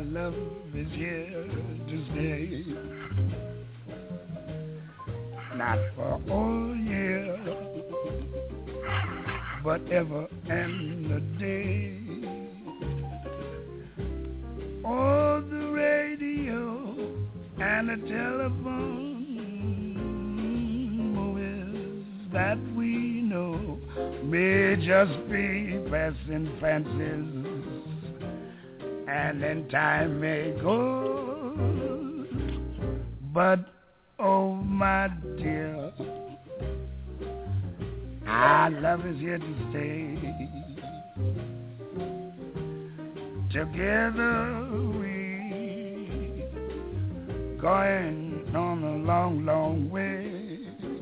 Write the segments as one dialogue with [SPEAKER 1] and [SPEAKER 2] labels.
[SPEAKER 1] love is here to stay. Not for all year, but ever and a day. Oh, the radio and the telephone movies that we know may just be passing fancies, and in time may go. But oh, my dear, our love is here to stay. Together we going on a long, long way.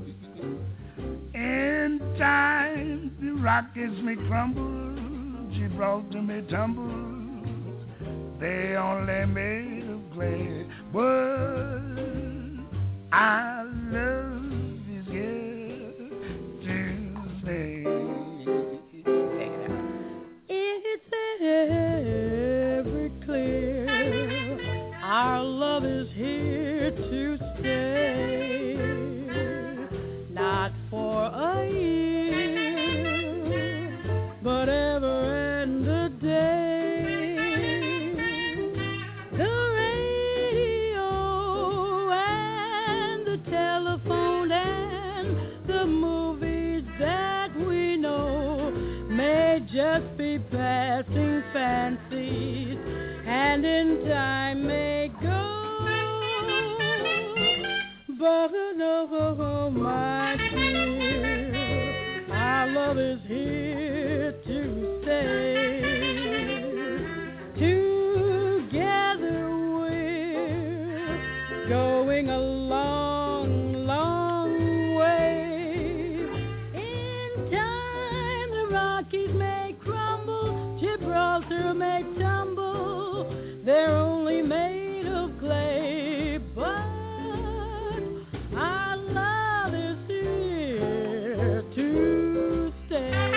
[SPEAKER 1] In time the Rockies may crumble, Gibraltar may tumble, they only made of clay, but our love is here to stay.
[SPEAKER 2] It's ever clear, our love is here to stay. Not for a year, but ever and a day. Telephone and the movies that we know may just be passing fancies, and in time may go. But oh, my dear, our love is here to stay. Together we're going along. Gibraltar may tumble, they're only made of clay, but our love is here to stay.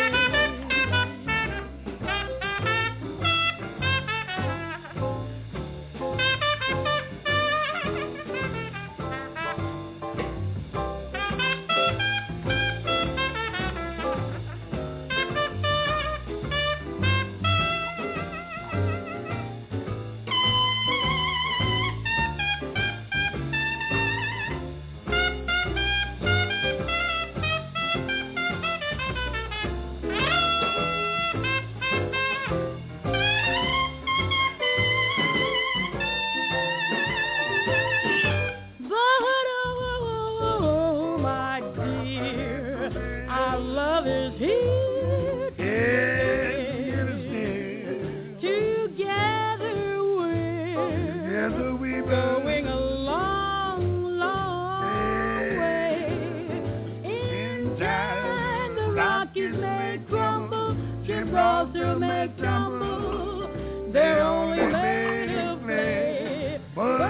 [SPEAKER 2] Gibraltar may tumble, they're only made of clay, but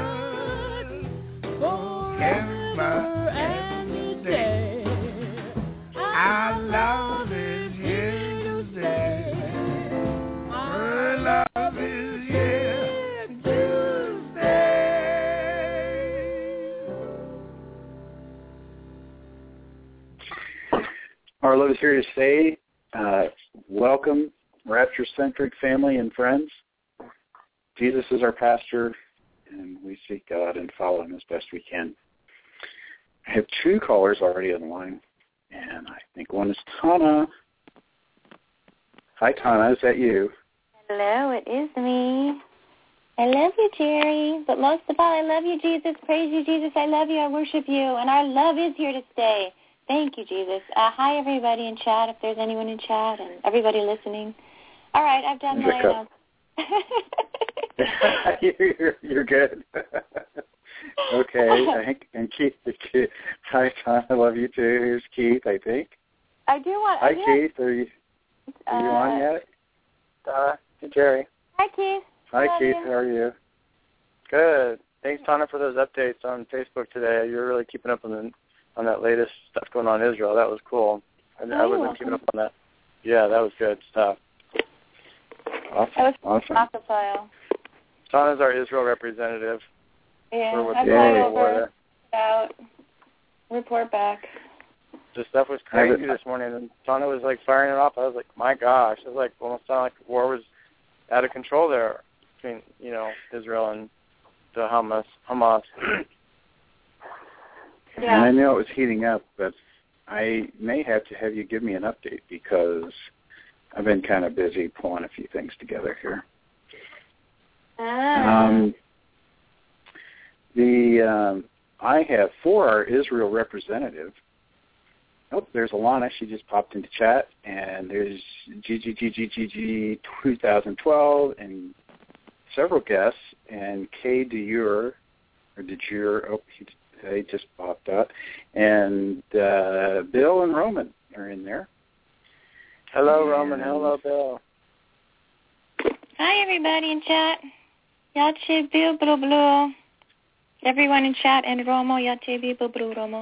[SPEAKER 2] forever and a day, our love is here to stay. Our love is here to stay.
[SPEAKER 3] Our love is here to stay. Welcome, Rapture-centric family and friends. Jesus is our pastor, and we seek God and follow him as best we can. I have two callers already on the line, and I think one is Tana. Hi, Tana. Is that you?
[SPEAKER 4] Hello, it is me. I love you, Jerry, but most of all, I love you, Jesus. Praise you, Jesus. I love you. I worship you, and our love is here to stay. Thank you, Jesus. Hi, everybody in chat, if there's anyone in chat, and everybody listening. All right, I've done my...
[SPEAKER 3] You're good. Okay. And Keith, hi, Tom. I love you, too. Here's Keith, I think.
[SPEAKER 4] I do want...
[SPEAKER 3] Hi, Keith. Are you on yet?
[SPEAKER 5] Hey, Jerry.
[SPEAKER 4] Hi, Keith.
[SPEAKER 3] Hi, Keith. How are you?
[SPEAKER 5] Good. Thanks, Tana, for those updates on Facebook today. You're really keeping up on that latest stuff going on in Israel. That was cool. I wasn't keeping up on that. Yeah, that was good stuff.
[SPEAKER 3] Awesome.
[SPEAKER 4] That was awesome.
[SPEAKER 5] Donna's our Israel representative.
[SPEAKER 4] Yeah,
[SPEAKER 5] for what
[SPEAKER 4] I've
[SPEAKER 5] the
[SPEAKER 4] gone
[SPEAKER 5] Israel war
[SPEAKER 4] over about report back.
[SPEAKER 5] The stuff was crazy this morning, and Donna was like firing it off. I was like, my gosh, it was like almost sounded like the war was out of control there between Israel and the Hamas.
[SPEAKER 3] Yeah. And I know it was heating up, but I may have to have you give me an update because I've been kind of busy pulling a few things together here. I have for our Israel representative. Oh, there's Alana. She just popped into chat, and there's GGGGGG 2012 and several guests, and Kay DeJure, or DeJure. Oh, he just popped up, and Bill and Roman are in there.
[SPEAKER 5] Hello, Roman. Hello, Bill.
[SPEAKER 4] Hi, everybody in chat. Yache Bill Bro Bro. Everyone in chat and Romo Yache Bill Bro Romo.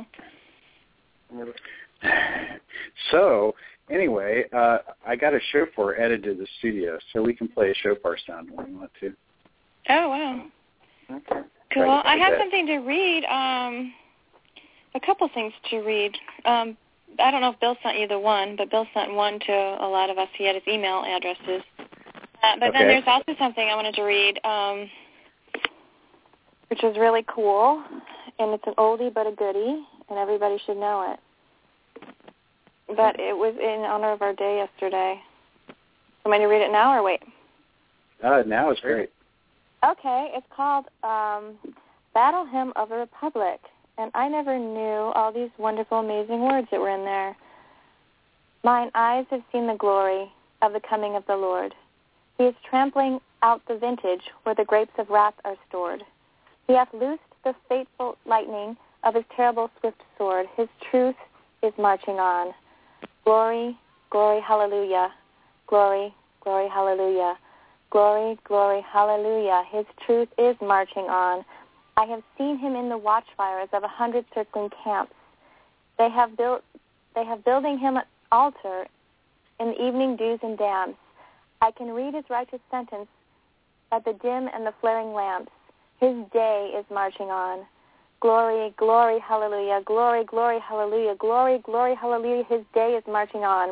[SPEAKER 3] So, anyway, I got a shofar added to the studio, so we can play a shofar sound when we want to.
[SPEAKER 4] Oh, wow.
[SPEAKER 3] Okay.
[SPEAKER 4] Cool. I have something to read, a couple things to read. I don't know if Bill sent you the one, but Bill sent one to a lot of us. He had his email addresses. But then there's also something I wanted to read, which is really cool, and it's an oldie but a goodie, and everybody should know it. But it was in honor of our day yesterday. Am I to read it now or wait?
[SPEAKER 3] Now is great.
[SPEAKER 4] Okay, it's called Battle Hymn of a Republic, and I never knew all these wonderful, amazing words that were in there. Mine eyes have seen the glory of the coming of the Lord. He is trampling out the vintage where the grapes of wrath are stored. He hath loosed the fateful lightning of his terrible swift sword. His truth is marching on. Glory, glory, hallelujah. Glory, glory, hallelujah. Glory, glory, hallelujah. His truth is marching on. I have seen him in the watchfires of 100 circling camps. They have building him an altar in the evening dews and damps. I can read his righteous sentence at the dim and the flaring lamps. His day is marching on. Glory, glory, hallelujah. Glory, glory, hallelujah. Glory, glory, hallelujah. His day is marching on.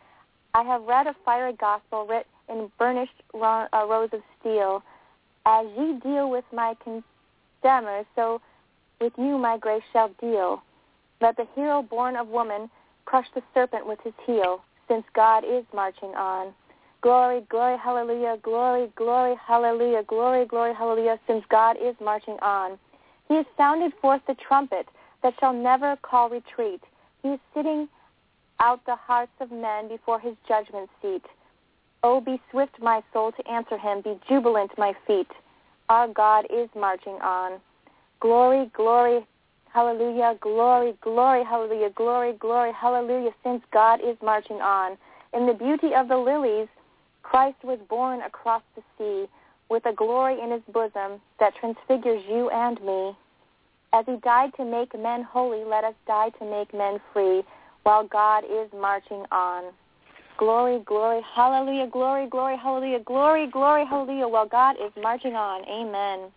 [SPEAKER 4] I have read a fiery gospel writ in burnished rows of steel. As ye deal with my condemners, so with you my grace shall deal. Let the hero born of woman crush the serpent with his heel, since God is marching on. Glory, glory, hallelujah. Glory, glory, hallelujah. Glory, glory, hallelujah, since God is marching on. He has sounded forth the trumpet that shall never call retreat. He is sitting out the hearts of men before his judgment seat. Oh, be swift, my soul, to answer him. Be jubilant, my feet. Our God is marching on. Glory, glory, hallelujah. Glory, glory, hallelujah. Glory, glory, hallelujah, since God is marching on. In the beauty of the lilies, Christ was born across the sea with a glory in his bosom that transfigures you and me. As he died to make men holy, let us die to make men free, while God is marching on. Glory, glory, hallelujah, glory, glory, hallelujah, glory, glory, hallelujah, while God is marching on. Amen.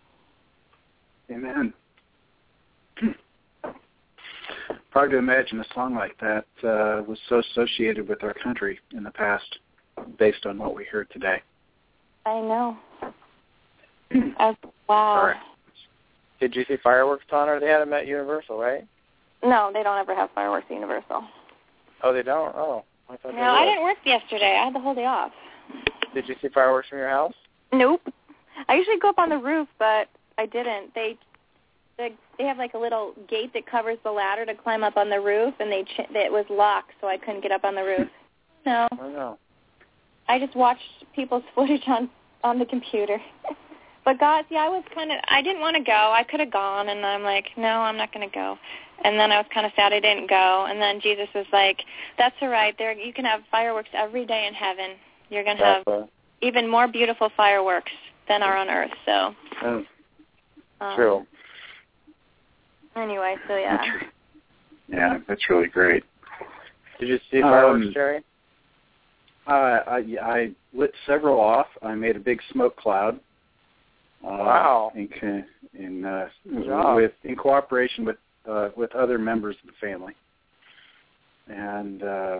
[SPEAKER 3] Amen. Hard to imagine a song like that was so associated with our country in the past, based on what we heard today.
[SPEAKER 4] I know. Wow.
[SPEAKER 3] Sorry.
[SPEAKER 5] Did you see fireworks, Donna? They had them at Universal, right?
[SPEAKER 4] No, they don't ever have fireworks at Universal.
[SPEAKER 5] Oh, they don't? Oh, I thought they
[SPEAKER 4] No, I didn't work yesterday. I had the whole day off.
[SPEAKER 5] Did you see fireworks from your house?
[SPEAKER 4] Nope. I usually go up on the roof, but I didn't. They have like a little gate that covers the ladder to climb up on the roof, and it was locked, so I couldn't get up on the roof. No.
[SPEAKER 5] Oh, no.
[SPEAKER 4] I just watched people's footage on the computer. But God, I didn't want to go. I could have gone, and I'm like, no, I'm not going to go. And then I was kind of sad I didn't go. And then Jesus was like, that's all right. You can have fireworks every day in heaven. You're going to have even more beautiful fireworks than are on earth. So.
[SPEAKER 5] True.
[SPEAKER 4] Anyway, so yeah.
[SPEAKER 3] Yeah, that's really great.
[SPEAKER 5] Did you see fireworks, Jerry?
[SPEAKER 3] I lit several off. I made a big smoke cloud
[SPEAKER 5] Wow.
[SPEAKER 3] In cooperation with other members of the family. And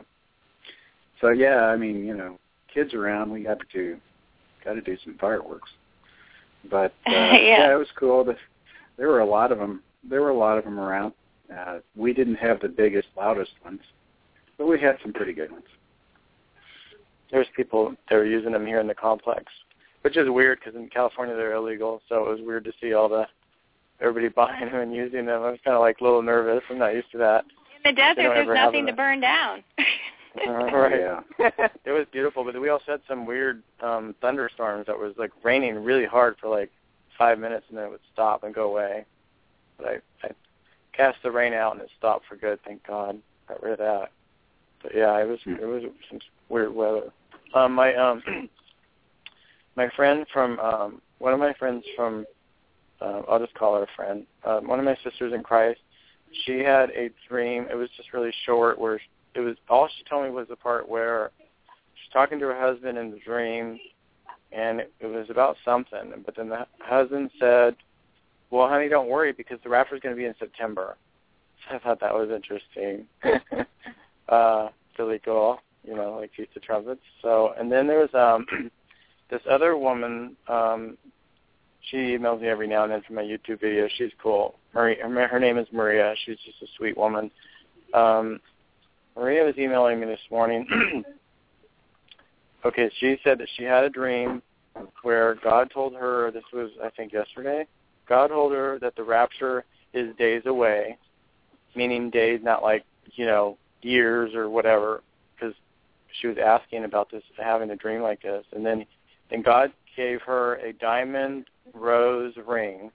[SPEAKER 3] so yeah, I mean, kids around, we got to do some fireworks. But yeah, it was cool. There were a lot of them. There were a lot of them around. We didn't have the biggest, loudest ones, but we had some pretty good ones.
[SPEAKER 5] There's people that were using them here in the complex, which is weird because in California they're illegal. So it was weird to see everybody buying them and using them. I was kind of like a little nervous. I'm not used to that.
[SPEAKER 4] In the desert, there's nothing to burn down.
[SPEAKER 5] Right.
[SPEAKER 3] Yeah.
[SPEAKER 5] It was beautiful, but we also had some weird thunderstorms that was like raining really hard for like 5 minutes, and then it would stop and go away. But I cast the rain out, and it stopped for good. Thank God, got rid of that. But yeah, it was some weird weather. My friend from one of my friends from I'll just call her a friend. One of my sisters in Christ. She had a dream. It was just really short. Where it was all she told me was the part where she's talking to her husband in the dream, and it was about something. But then the husband said, "Well, honey, don't worry because the rapture's going to be in September." So I thought that was interesting. Silly girl, like Feast of Trumpets. So, and then there was this other woman. She emails me every now and then for my YouTube videos. She's cool. Her name is Maria. She's just a sweet woman. Maria was emailing me this morning. Okay, she said that she had a dream where God told her, this was, I think, yesterday, God told her that the rapture is days away, meaning days, not like, years or whatever, because she was asking about this, having a dream like this. And then God gave her a diamond rose ring.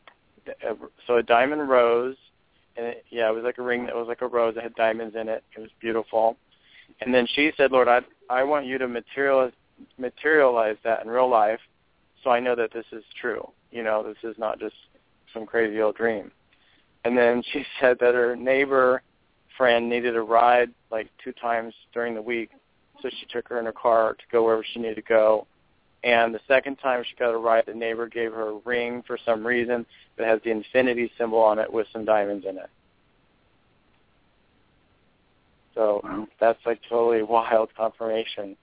[SPEAKER 5] So a diamond rose, and it was like a ring that was like a rose that had diamonds in it. It was beautiful. And then she said, Lord, I want you to materialize that in real life so I know that this is true. This is not just some crazy old dream. And then she said that her neighbor friend needed a ride like 2 times during the week, so she took her in her car to go wherever she needed to go. And the second time she got a ride, the neighbor gave her a ring for some reason that has the infinity symbol on it with some diamonds in it. So that's like totally wild confirmation.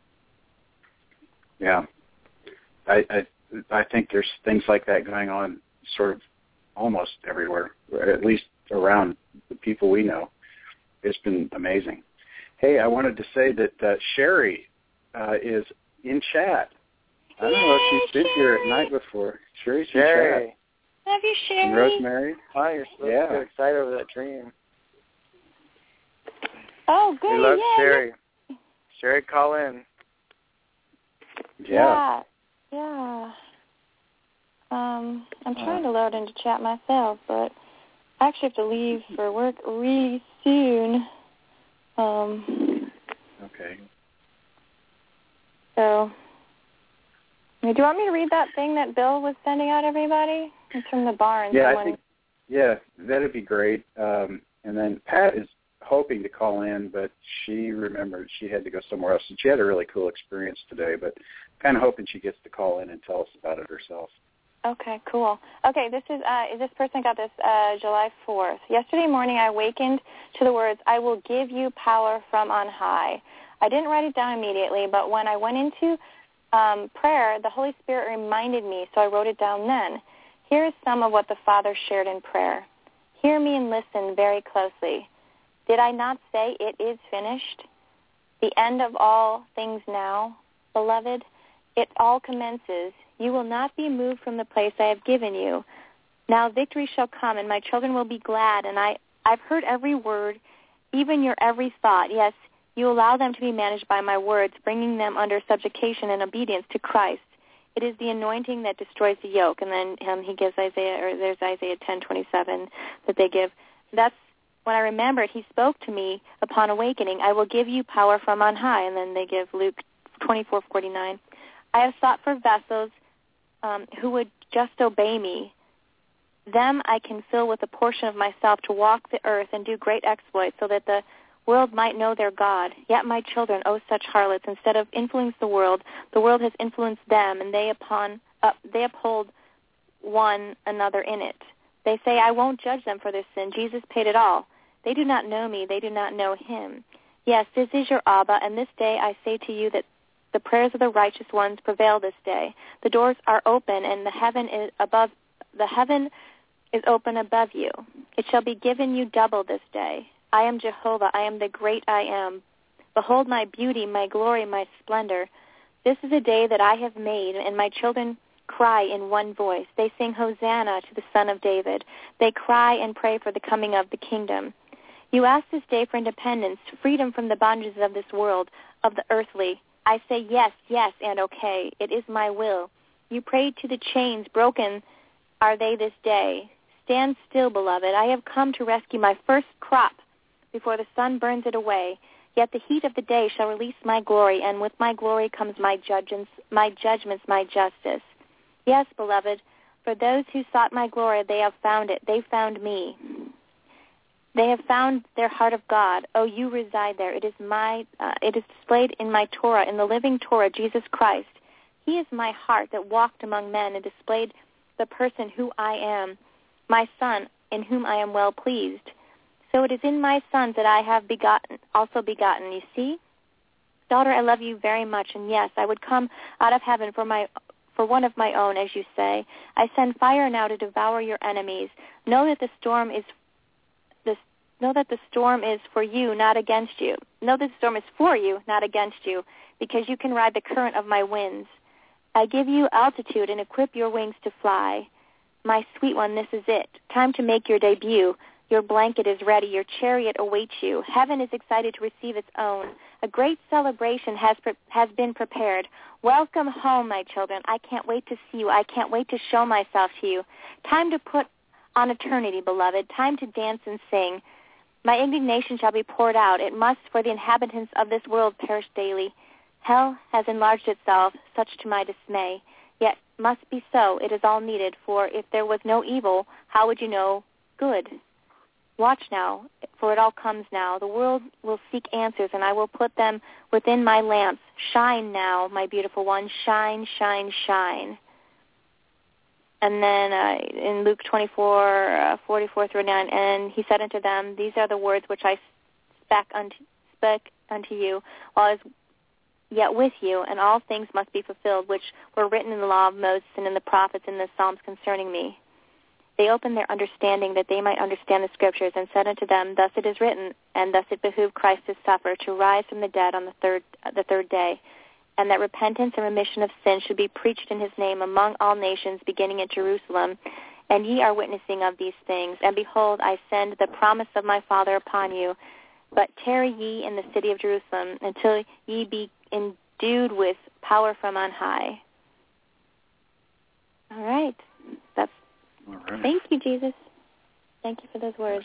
[SPEAKER 3] Yeah. I think there's things like that going on sort of almost everywhere, or at least around the people we know. It's been amazing. Hey, I wanted to say that Sherry is in chat. I don't know if she's been here at night before. Sherry's in chat.
[SPEAKER 4] Love you, Sherry.
[SPEAKER 3] And Rosemary.
[SPEAKER 5] Hi, you're so excited over that dream.
[SPEAKER 4] Oh, good.
[SPEAKER 5] We love Sherry. Sherry, call in.
[SPEAKER 4] Yeah. I'm trying to load into chat myself, but I actually have to leave for work really soon.
[SPEAKER 3] Okay.
[SPEAKER 4] So, do you want me to read that thing that Bill was sending out everybody? It's from the barn.
[SPEAKER 3] That'd be great. And then Pat is hoping to call in, but she remembered she had to go somewhere else. And she had a really cool experience today, but kind of hoping she gets to call in and tell us about it herself.
[SPEAKER 4] Okay, cool. Okay, this person got this July 4th. Yesterday morning I awakened to the words, "I will give you power from on high." I didn't write it down immediately, but when I went into prayer, the Holy Spirit reminded me, so I wrote it down then. Here is some of what the Father shared in prayer. Hear me and listen very closely. Did I not say it is finished? The end of all things now, beloved, it all commences. You will not be moved from the place I have given you. Now victory shall come, and my children will be glad, and I've heard every word, even your every thought. Yes, you allow them to be managed by my words, bringing them under subjugation and obedience to Christ. It is the anointing that destroys the yoke. And then he gives there's Isaiah 10:27 that they give. That's when I remembered he spoke to me upon awakening, I will give you power from on high. And then they give Luke 24:49. I have sought for vessels who would just obey me. Them I can fill with a portion of myself to walk the earth and do great exploits so that the world might know their God. Yet my children, oh such harlots, instead of influence the world has influenced them, and they uphold one another in it. They say, I won't judge them for their sin. Jesus paid it all. They do not know me. They do not know him. Yes, this is your Abba, and this day I say to you that the prayers of the righteous ones prevail this day. The doors are open, and the heaven is open above you. It shall be given you double this day. I am Jehovah. I am the great I am. Behold my beauty, my glory, my splendor. This is a day that I have made, and my children cry in one voice. They sing Hosanna to the Son of David. They cry and pray for the coming of the kingdom. You ask this day for independence, freedom from the bondages of this world, of the earthly. I say yes, yes, and okay. It is my will. You pray to the chains. Broken are they this day. Stand still, beloved. I have come to rescue my first crop before the sun burns it away. Yet the heat of the day shall release my glory, and with my glory comes my judgments, my justice. Yes, beloved, for those who sought my glory, they have found it. They found me. They have found their heart of God. Oh, you reside there. It is displayed in my Torah, in the living Torah, Jesus Christ. He is my heart that walked among men and displayed the person who I am, my Son, in whom I am well pleased. So it is in my sons that I have also begotten. You see? Daughter, I love you very much, and yes, I would come out of heaven for one of my own, as you say. I send fire now to devour your enemies. Know that the storm is for you, not against you. Know that the storm is for you, not against you, because you can ride the current of my winds. I give you altitude and equip your wings to fly. My sweet one, this is it. Time to make your debut. Your blanket is ready. Your chariot awaits you. Heaven is excited to receive its own. A great celebration has been prepared. Welcome home, my children. I can't wait to see you. I can't wait to show myself to you. Time to put on eternity, beloved. Time to dance and sing. My indignation shall be poured out. It must, for the inhabitants of this world perish daily. Hell has enlarged itself, such to my dismay. Yet must be so. It is all needed. For if there was no evil, how would you know good? Watch now, for it all comes now. The world will seek answers, and I will put them within my lamps. Shine now, my beautiful one. Shine, shine, shine. And then in Luke 24:44 through 9, and he said unto them, these are the words which I spake unto you, while I was yet with you, and all things must be fulfilled, which were written in the law of Moses and in the prophets and the Psalms concerning me. They opened their understanding that they might understand the Scriptures, and said unto them, thus it is written, and thus it behooved Christ to suffer, to rise from the dead on the third day, and that repentance and remission of sin should be preached in his name among all nations, beginning at Jerusalem. And ye are witnessing of these things. And behold, I send the promise of my Father upon you. But tarry ye in the city of Jerusalem until ye be endued with power from on high. All right.
[SPEAKER 3] All right.
[SPEAKER 4] Thank you, Jesus. Thank you for those words.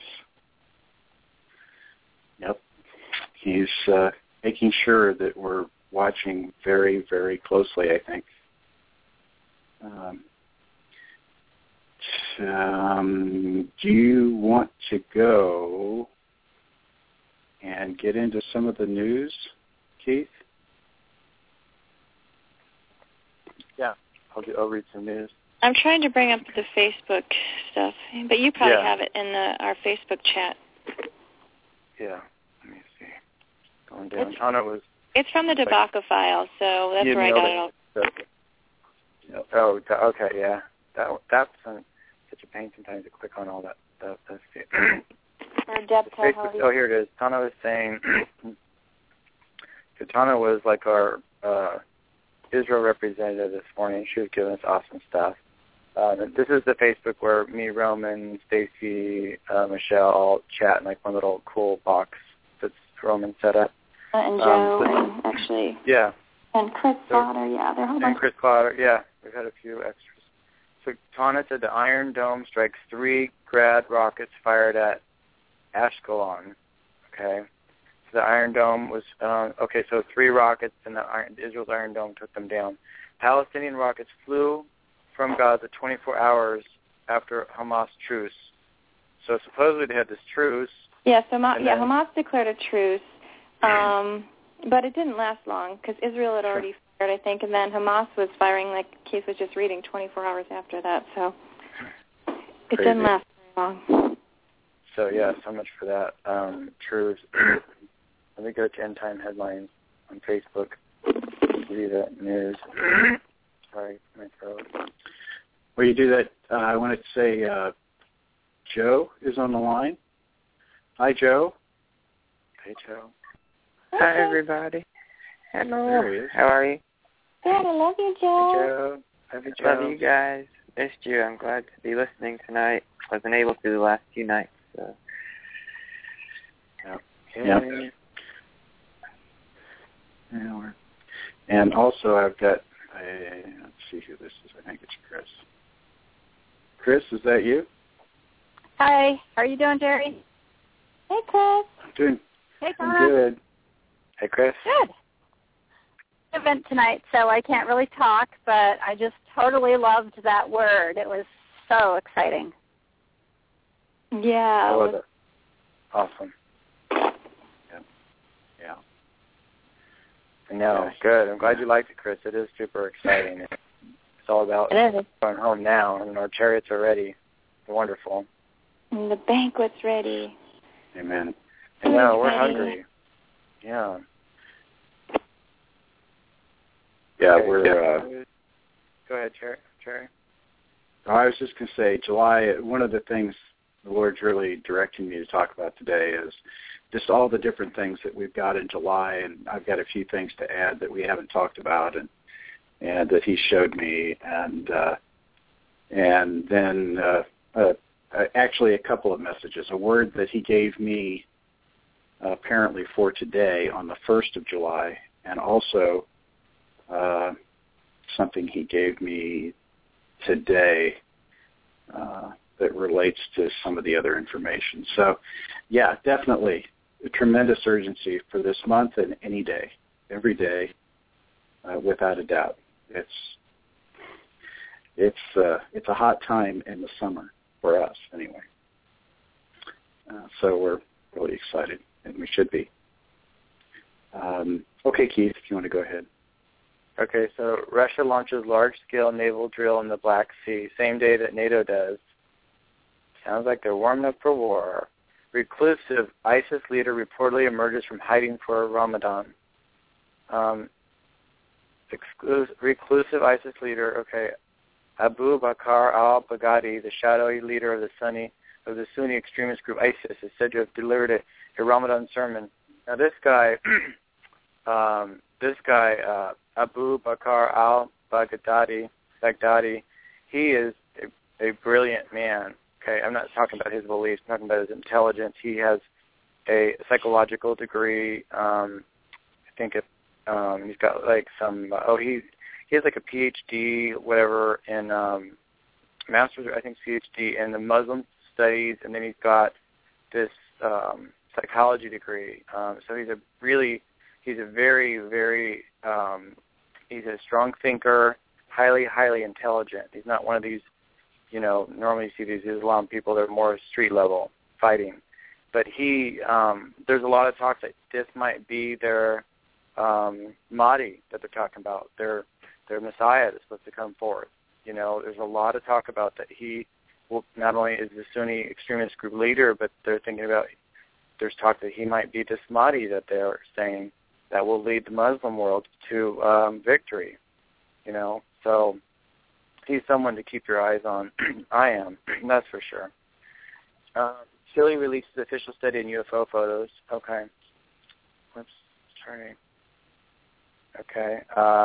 [SPEAKER 3] Yep. He's making sure that we're watching very, very closely, I think. Do you want to go and get into some of the news, Keith?
[SPEAKER 5] Yeah, I'll read some news.
[SPEAKER 4] I'm trying to bring up the Facebook stuff, but you probably have it in our Facebook chat.
[SPEAKER 5] Yeah, let me see. Going down.
[SPEAKER 4] It's from the debacle file, so that's where I got it all.
[SPEAKER 5] Yep. Oh, okay, yeah. That's such a pain sometimes to click on all that stuff. Let's see. Here it is. Tana was saying, Tana was like our Israel representative this morning. She was giving us awesome stuff. This is the Facebook where me, Roman, Stacy, Michelle all chat in like one little cool box that's Roman set up.
[SPEAKER 4] And Joe, and actually.
[SPEAKER 5] Yeah.
[SPEAKER 4] And Chris Potter, they're whole bunch.
[SPEAKER 5] And Chris Potter, yeah. We've had a few extras. So Tana said the Iron Dome strikes 3 Grad rockets fired at Ashkelon. Okay. So the Iron Dome was, so 3 rockets and Israel's Iron Dome took them down. Palestinian rockets flew from Gaza 24 hours after Hamas truce. So supposedly they had this truce. Yeah, so
[SPEAKER 4] Hamas declared a truce, but it didn't last long because Israel had already fired, I think, and then Hamas was firing, like Keith was just reading, 24 hours after that. So It didn't last very long.
[SPEAKER 5] So, yeah, so much for that. Truths. Let me go to End Time Headlines on Facebook. See the news. Sorry, my throat.
[SPEAKER 3] Well, you do that. I wanted to say Joe is on the line. Hi, Joe.
[SPEAKER 5] Hey, Joe.
[SPEAKER 6] Hi, everybody. Hello.
[SPEAKER 3] There he is.
[SPEAKER 6] How are you?
[SPEAKER 4] Good, I love you, Joe.
[SPEAKER 5] Hey, Joe. Love you, Joe.
[SPEAKER 6] Love you guys. Missed you. I'm glad to be listening tonight. Wasn't able to the last few nights. So.
[SPEAKER 5] Okay.
[SPEAKER 3] Yep. And also I've got, let's see who this is. I think it's Chris. Chris, is that you?
[SPEAKER 7] Hi. How are you doing, Jerry?
[SPEAKER 4] Hey, Chris.
[SPEAKER 7] Hey,
[SPEAKER 3] I'm
[SPEAKER 7] Connor.
[SPEAKER 3] good.
[SPEAKER 5] Hey, Chris.
[SPEAKER 7] Good. Event tonight, so I can't really talk, but I just totally loved that word. It was so exciting.
[SPEAKER 4] Yeah.
[SPEAKER 5] How was it? Awesome.
[SPEAKER 3] Yeah.
[SPEAKER 5] No, good. I'm glad you liked it, Chris. It is super exciting. It's all about
[SPEAKER 4] It is.
[SPEAKER 5] going home now, and our chariots are ready. They're wonderful.
[SPEAKER 4] And the banquet's ready.
[SPEAKER 3] Amen.
[SPEAKER 5] I know, we're
[SPEAKER 4] Ready.
[SPEAKER 5] hungry. Yeah.
[SPEAKER 3] Yeah,
[SPEAKER 5] Okay.
[SPEAKER 3] we're.
[SPEAKER 5] Go ahead, Cherry.
[SPEAKER 3] I was just going to say, July. One of the things the Lord's really directing me to talk about today is just all the different things that we've got in July, and I've got a few things to add that we haven't talked about, and that He showed me, and then actually a couple of messages. A word that He gave me apparently for today on the 1st of July, and also something He gave me today that relates to some of the other information. So, yeah, definitely a tremendous urgency for this month and any day, every day, without a doubt. It's a hot time in the summer for us, anyway. So we're really excited, and we should be. Okay, Keith, if you want to go ahead.
[SPEAKER 5] Okay, so Russia launches large-scale naval drill in the Black Sea, same day that NATO does. Sounds like they're warming up for war. Reclusive ISIS leader reportedly emerges from hiding for Ramadan. Reclusive ISIS leader, okay, Abu Bakr al-Baghdadi, the shadowy leader of the Sunni extremist group ISIS, is said to have delivered a Ramadan sermon. Now this guy, Abu Bakr al-Baghdadi, he is a brilliant man. Okay, I'm not talking about his beliefs. I'm talking about his intelligence. He has a psychological degree. I think he's got like some. He has like a PhD, whatever, in master's, I think, PhD in the Muslim studies, and then he's got this psychology degree. So he's a very, very, he's a strong thinker, highly, highly intelligent. He's not one of these, normally you see these Islam people, they're more street level fighting. But there's a lot of talk that this might be their Mahdi that they're talking about, their Messiah that's supposed to come forth. There's a lot of talk about that he will not only is the Sunni extremist group leader, but they're thinking about, there's talk that he might be this Mahdi that they're saying that will lead the Muslim world to victory, So he's someone to keep your eyes on. I am, that's for sure. Chile releases official study in UFO photos. Okay. Whoops, sorry. Okay.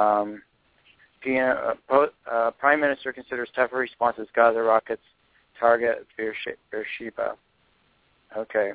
[SPEAKER 5] Prime Minister considers tougher responses Gaza rockets target Beersheba. Okay.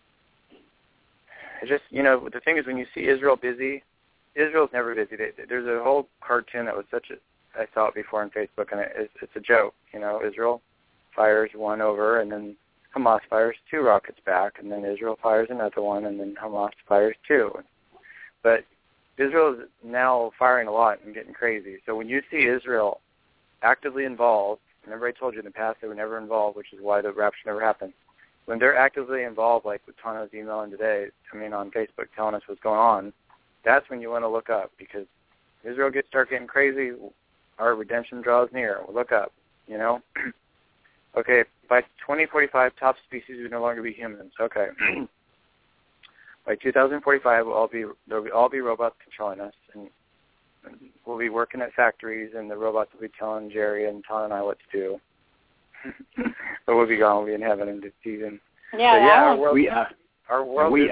[SPEAKER 5] It's just, the thing is when you see Israel busy, Israel's never busy. There's a whole cartoon that was I saw it before on Facebook, and it's a joke. Israel fires one over, and then Hamas fires 2 rockets back, and then Israel fires another one, and then Hamas fires 2. But Israel is now firing a lot and getting crazy. So when you see Israel actively involved, remember I told you in the past they were never involved, which is why the rapture never happened. When they're actively involved, like with Tana's emailing today, on Facebook telling us what's going on, that's when you want to look up, because Israel start getting crazy, our redemption draws near. We'll look up, Okay, by 2045, top species would no longer be humans. Okay. By 2045, there'll all be robots controlling us, and we'll be working at factories, and the robots will be telling Jerry and Tom and I what to do. But we'll be gone. We'll be in heaven in this season.
[SPEAKER 4] Yeah,
[SPEAKER 5] our world is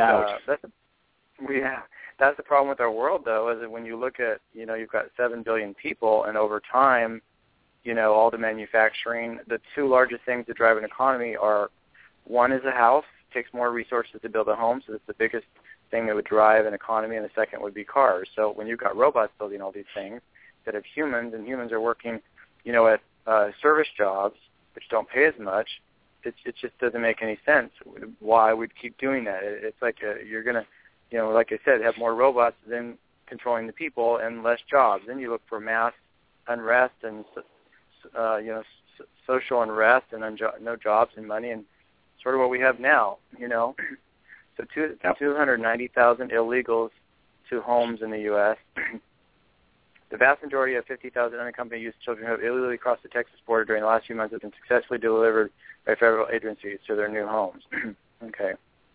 [SPEAKER 5] that's the problem with our world, though, is that when you look at, you've got 7 billion people, and over time, all the manufacturing, the two largest things that drive an economy are, one is a house, takes more resources to build a home, so that's the biggest thing that would drive an economy, and the second would be cars. So when you've got robots building all these things that have humans, and humans are working, at service jobs, which don't pay as much, it just doesn't make any sense why we'd keep doing that. It's like you're going to, like I said, have more robots than controlling the people and less jobs. Then you look for mass unrest and, social unrest and no jobs and money, and sort of what we have now, So 290,000 illegals to homes in the U.S. The vast majority of 50,000 unaccompanied youth children who have illegally crossed the Texas border during the last few months have been successfully delivered by federal agencies to their new homes. Okay.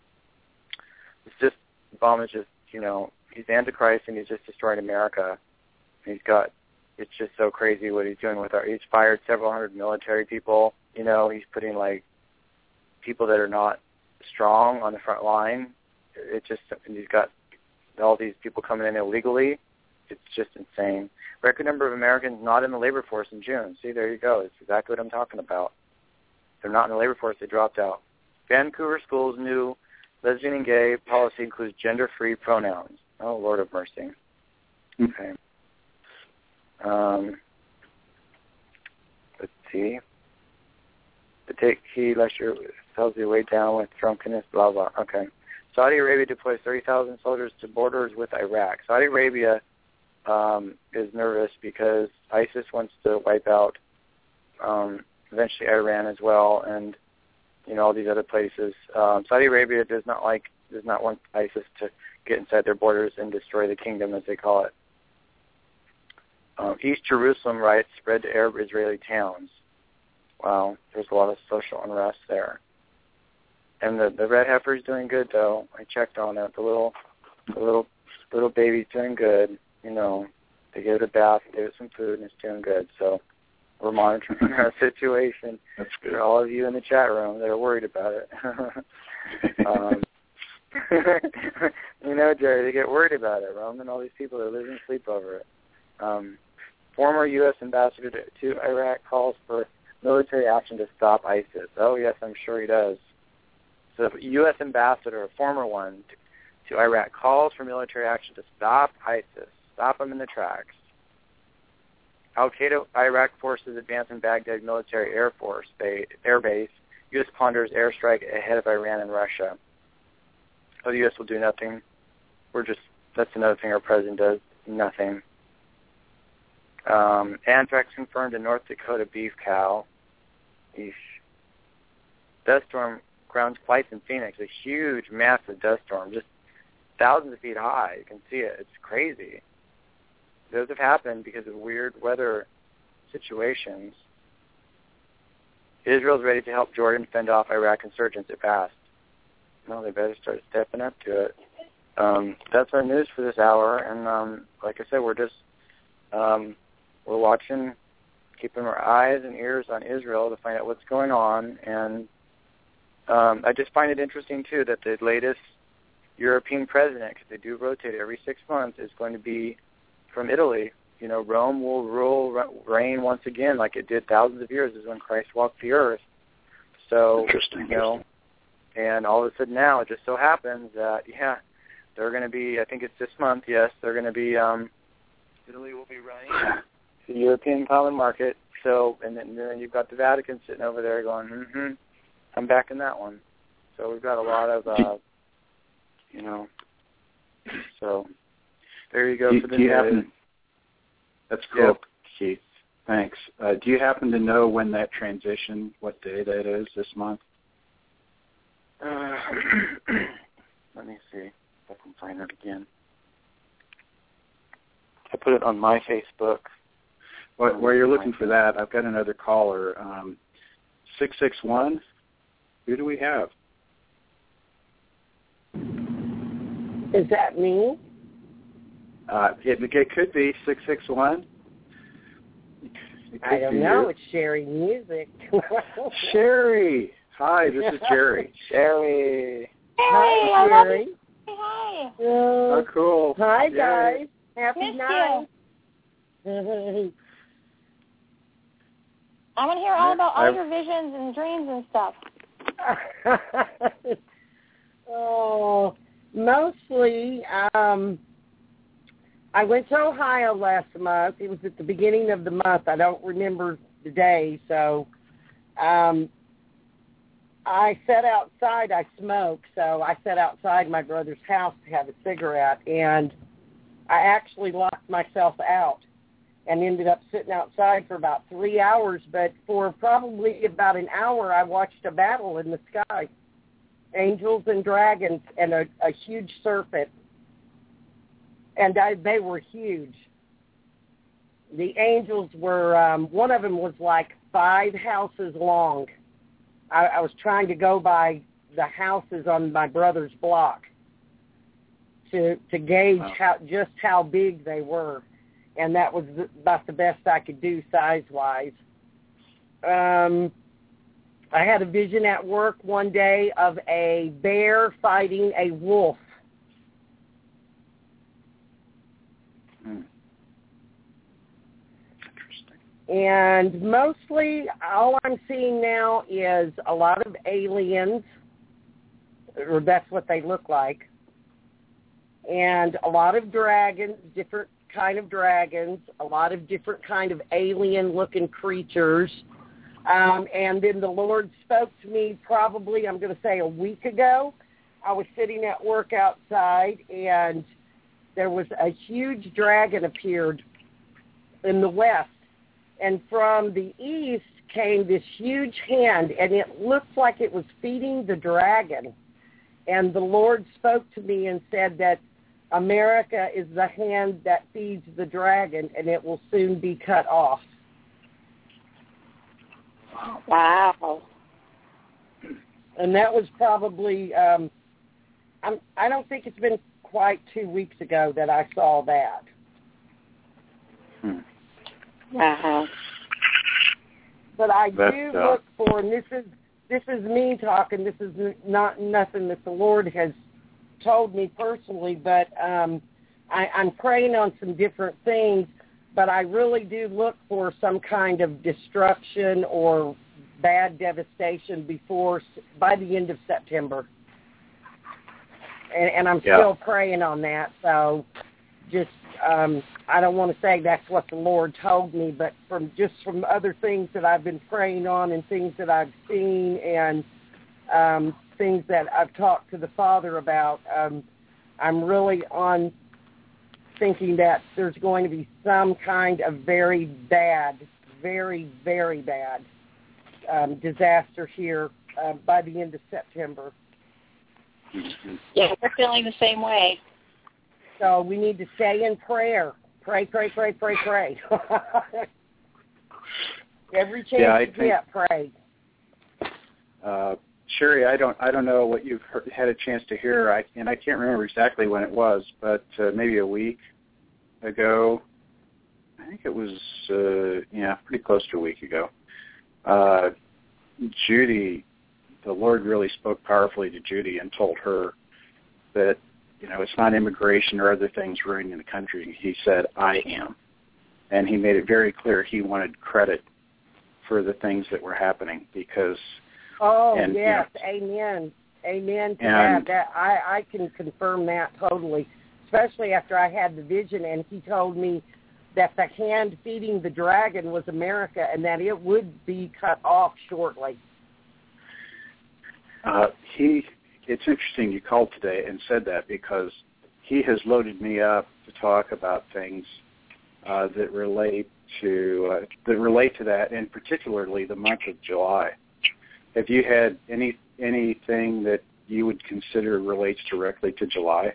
[SPEAKER 5] Obama is just, he's Antichrist, and he's just destroying America. It's just so crazy what he's doing he's fired several hundred military people. He's putting, people that are not strong on the front line. And he's got all these people coming in illegally. It's just insane. Record number of Americans not in the labor force in June. See, there you go. It's exactly what I'm talking about. They're not in the labor force. They dropped out. Vancouver schools' new lesbian and gay policy includes gender-free pronouns. Oh, Lord of mercy. Okay. Let's see. The take heed lest your tells you way down with drunkenness, blah, blah. Okay. Saudi Arabia deploys 30,000 soldiers to borders with Iraq. Saudi Arabia is nervous because ISIS wants to wipe out eventually Iran as well, and all these other places. Saudi Arabia does not want ISIS to get inside their borders and destroy the kingdom, as they call it. East Jerusalem riots spread to Arab Israeli towns. Wow, there's a lot of social unrest there. And the red heifer's doing good, though. I checked on it. The little baby's doing good. They gave it a bath, gave it some food, and it's doing good. So we're monitoring our situation.
[SPEAKER 3] That's good.
[SPEAKER 5] For all of you in the chat room that are worried about it. Jerry, they get worried about it, Roman. All these people are losing sleep over it. Former U.S. ambassador to Iraq calls for military action to stop ISIS. Oh, yes, I'm sure he does. So the U.S. ambassador, a former one, to Iraq calls for military action to stop ISIS, stop them in the tracks. Al-Qaeda Iraq forces advance in Baghdad military air base. U.S. ponders airstrike ahead of Iran and Russia. Oh, the U.S. will do nothing. That's another thing our president does, nothing. Anthrax confirmed in North Dakota beef cow. Eesh. Dust storm grounds flights in Phoenix. A huge, massive dust storm, just thousands of feet high. You can see it. It's crazy. Those have happened because of weird weather situations. Israel's ready to help Jordan fend off Iraq insurgents at fast. No, they better start stepping up to it. That's our news for this hour. And like I said, we're just we're watching, keeping our eyes and ears on Israel to find out what's going on. And I just find it interesting, too, that the latest European president, because they do rotate every 6 months, is going to be from Italy. Rome will reign once again like it did thousands of years as when Christ walked the earth. So,
[SPEAKER 3] interesting.
[SPEAKER 5] And all of a sudden now it just so happens that, they're going to be, I think it's this month, yes, they're going to be, Italy will be running the European Common Market. So, and then you've got the Vatican sitting over there going, I'm back in that one. So we've got a lot of, so there you go for the news.
[SPEAKER 3] That's cool, Keith. Thanks. Do you happen to know when that transition, what day that is this month?
[SPEAKER 5] Let me see if I can find it again. I put it on my Facebook.
[SPEAKER 3] While you're looking for that, I've got another caller. 661. Who do we have?
[SPEAKER 8] Is that me?
[SPEAKER 3] It could be 661.
[SPEAKER 8] I don't know. It's Sherry Music.
[SPEAKER 3] Sherry. Hi, this is Jerry.
[SPEAKER 6] Sherry.
[SPEAKER 8] Hi, Sherry.
[SPEAKER 4] Hi.
[SPEAKER 3] Oh, cool.
[SPEAKER 8] Hi,
[SPEAKER 3] Yay.
[SPEAKER 8] guys. Happy
[SPEAKER 4] Missed
[SPEAKER 8] night.
[SPEAKER 4] I want to hear all about all your visions and dreams and stuff.
[SPEAKER 8] Oh, mostly, I went to Ohio last month. It was at the beginning of the month. I don't remember the day, so I sat outside. I smoke, so I sat outside my brother's house to have a cigarette, and I actually locked myself out and ended up sitting outside for about 3 hours. But for probably about an hour, I watched a battle in the sky, angels and dragons, and a huge serpent. And they were huge. The angels were, one of them was like 5 houses long. I was trying to go by the houses on my brother's block to gauge how big they were. And that was about the best I could do size-wise. I had a vision at work one day of a bear fighting a wolf. And mostly all I'm seeing now is a lot of aliens, or that's what they look like, and a lot of dragons, different kind of dragons, a lot of different kind of alien-looking creatures. And then the Lord spoke to me probably, I'm going to say, a week ago. I was sitting at work outside, and there was a huge dragon appeared in the west. And from the east came this huge hand, and it looked like it was feeding the dragon. And the Lord spoke to me and said that America is the hand that feeds the dragon, and it will soon be cut off.
[SPEAKER 7] Wow.
[SPEAKER 8] And that was probably, I don't think it's been quite 2 weeks ago that I saw that.
[SPEAKER 7] Wow.
[SPEAKER 8] But I do look for, and this is me talking, this is not nothing that the Lord has told me personally, but I'm praying on some different things, but I really do look for some kind of destruction or bad devastation by the end of September. And I'm still praying on that, so just I don't want to say that's what the Lord told me, but from other things that I've been praying on and things that I've seen and things that I've talked to the Father about, I'm really on thinking that there's going to be some kind of very bad, very, very bad disaster here by the end of September.
[SPEAKER 7] Yeah, we're feeling the same way.
[SPEAKER 8] So we need to stay in prayer. Pray. Every chance you get, pray.
[SPEAKER 3] Sherry, I don't know what you've had a chance to hear, and I can't remember exactly when it was, but maybe a week ago. I think it was pretty close to a week ago. Judy, the Lord really spoke powerfully to Judy and told her that it's not immigration or other things ruining the country. He said, I am. And he made it very clear he wanted credit for the things that were happening because...
[SPEAKER 8] Oh, yes, amen. Amen to that. I can confirm that totally, especially after I had the vision and he told me that the hand feeding the dragon was America and that it would be cut off shortly.
[SPEAKER 3] It's interesting you called today and said that because he has loaded me up to talk about things that relate to that, and particularly the month of July. Have you had anything that you would consider relates directly to July?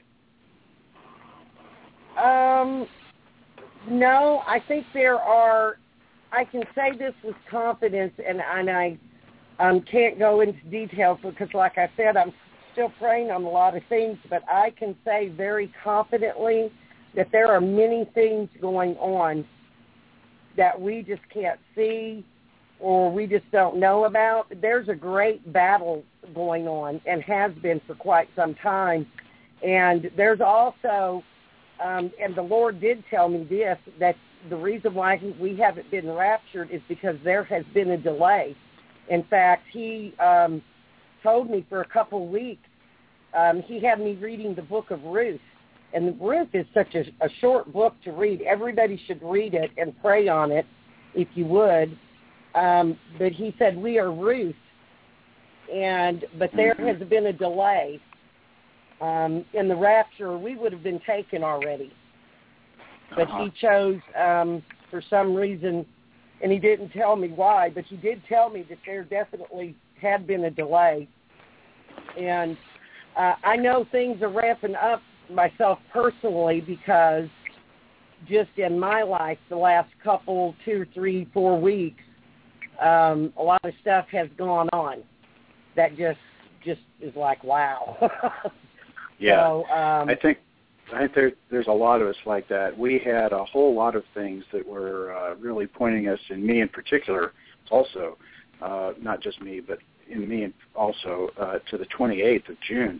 [SPEAKER 8] No, I think there are. I can say this with confidence, and Can't go into details because, like I said, I'm still praying on a lot of things, but I can say very confidently that there are many things going on that we just can't see or we just don't know about. There's a great battle going on and has been for quite some time. And there's also, and the Lord did tell me this, that the reason why we haven't been raptured is because there has been a delay. In fact, he told me for a couple of weeks, he had me reading the book of Ruth. And Ruth is such a short book to read. Everybody should read it and pray on it, if you would. But he said, we are Ruth. But there has been a delay. In the rapture, we would have been taken already. But he chose, for some reason, and he didn't tell me why, but he did tell me that there definitely had been a delay. And I know things are ramping up myself personally because just in my life, the last couple, 2, 3, 4 weeks, a lot of stuff has gone on that just is like, wow.
[SPEAKER 3] Yeah,
[SPEAKER 8] so,
[SPEAKER 3] I think there's a lot of us like that. We had a whole lot of things that were really pointing us, and me in particular also, not just me, but in me also, to the 28th of June,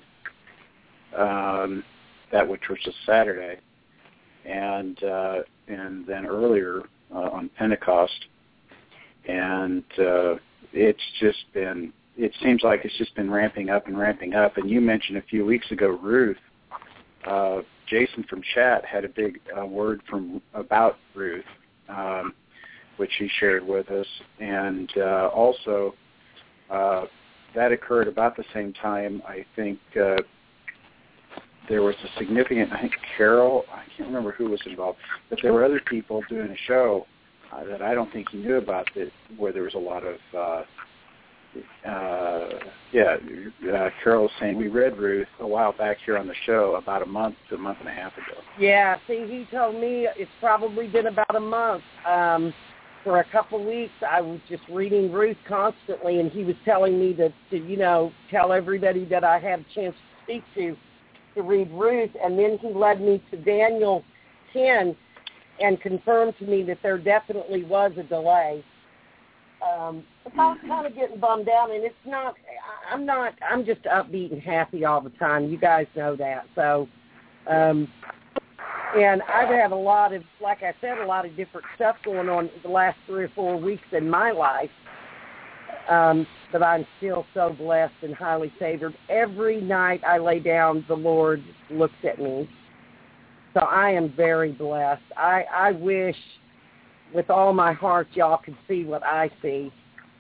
[SPEAKER 3] that which was a Saturday, and then earlier on Pentecost, and it's just been. It seems like it's just been ramping up. And you mentioned a few weeks ago, Ruth. Jason from chat had a big word about Ruth, which he shared with us, and also that occurred about the same time. I think there was a significant. I think Carol. I can't remember who was involved, but there were other people doing a show that I don't think he knew about, where there was a lot of. Carol was saying we read Ruth a while back here on the show about a month to a month and a half ago.
[SPEAKER 8] Yeah, see, he told me it's probably been about a month. For a couple weeks, I was just reading Ruth constantly, and he was telling me to tell everybody that I had a chance to speak to read Ruth, and then he led me to Daniel 10 and confirmed to me that there definitely was a delay. I was kind of getting bummed out, and I'm just upbeat and happy all the time. You guys know that. So, and I've had a lot of different stuff going on the last 3 or 4 weeks in my life. But I'm still so blessed and highly favored. Every night I lay down, the Lord looks at me. So I am very blessed. I wish with all my heart y'all could see what I see.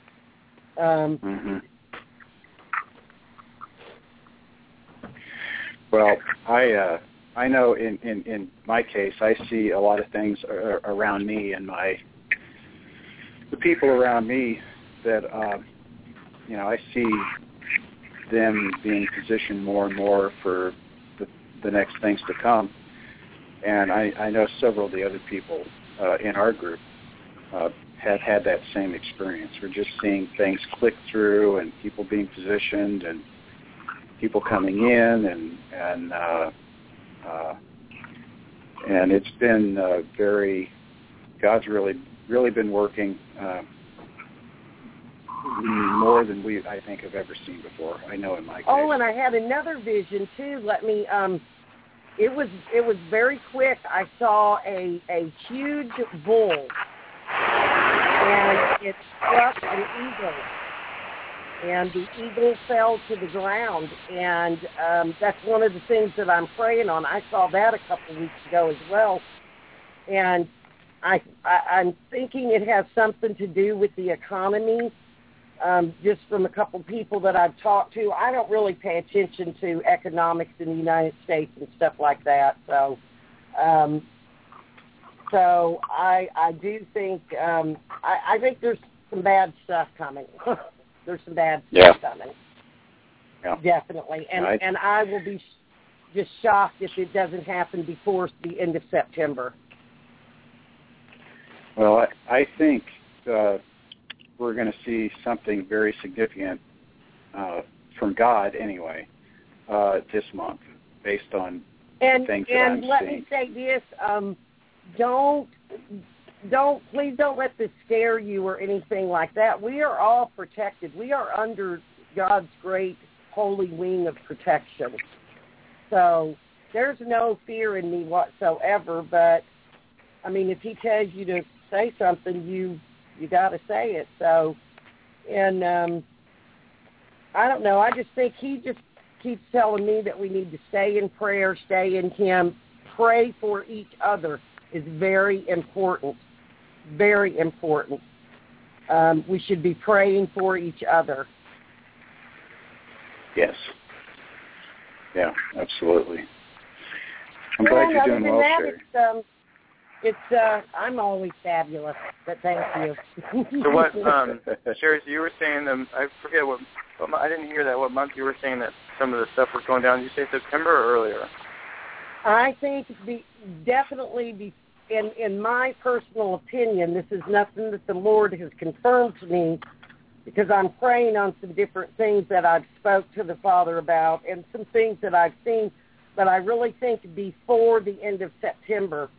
[SPEAKER 3] Well, I know in my case, I see a lot of things around me and the people around me that I see them being positioned more and more for the next things to come. And I know several of the other people in our group have had that same experience. We're just seeing things click through and people being positioned and people coming in and it's been God's really been working more than I think have ever seen before. I know in my case.
[SPEAKER 8] Oh, and I had another vision too. It was very quick. I saw a huge bull, and it struck an eagle, and the eagle fell to the ground, and that's one of the things that I'm praying on. I saw that a couple weeks ago as well, and I'm thinking it has something to do with the economy. Just from a couple people that I've talked to, I don't really pay attention to economics in the United States and stuff like that. So I do think I think there's some bad stuff coming. There's some bad stuff coming. Yeah. Definitely, and I will be just shocked if it doesn't happen before the end of September.
[SPEAKER 3] Well, I think we're going to see something very significant from God anyway this month, based on things that I'm
[SPEAKER 8] And let
[SPEAKER 3] seeing.
[SPEAKER 8] me say this: please don't let this scare you or anything like that. We are all protected. We are under God's great holy wing of protection. So there's no fear in me whatsoever. But I mean, if He tells you to say something, you got to say it. So, and I don't know. I just think He just keeps telling me that we need to stay in prayer, stay in Him, pray for each other is very important. Very important. We should be praying for each other.
[SPEAKER 3] Yes. Yeah, absolutely. I'm glad you're doing well, Sherry. I'm always fabulous, but thank you.
[SPEAKER 5] So what, Sherry, so you were saying, I forget what I didn't hear that, what month you were saying that some of the stuff was going down. Did you say September or earlier?
[SPEAKER 8] I think definitely in my personal opinion, this is nothing that the Lord has confirmed to me, because I'm praying on some different things that I've spoke to the Father about and some things that I've seen, but I really think before the end of September.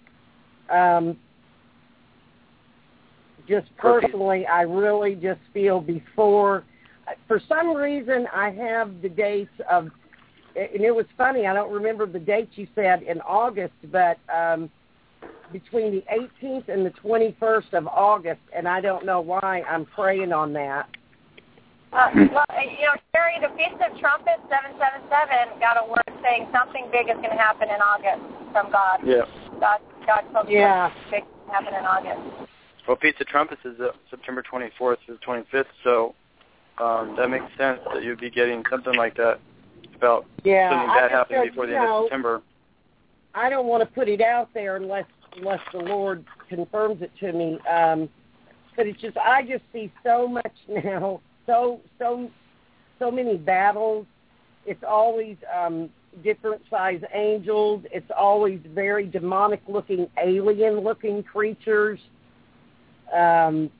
[SPEAKER 8] Just personally, I really just feel before. For some reason, I have the dates of, and it was funny, I don't remember the dates you said in August, but between the 18th and the 21st of August, and I don't know why I'm praying on that.
[SPEAKER 9] Well, Sherry, the Feast of Trumpets 777 got a word saying something big is going to happen in August from God.
[SPEAKER 5] Yeah.
[SPEAKER 9] God told me something big is going to happen in August.
[SPEAKER 5] Well, Feast of Trumpets is September 24th to the 25th, so that makes sense that you'd be getting something like that about something bad happening before the end of September.
[SPEAKER 8] I don't want to put it out there unless the Lord confirms it to me. But it's just, I just see so much now, so many battles. It's always different size angels. It's always very demonic-looking, alien-looking creatures. I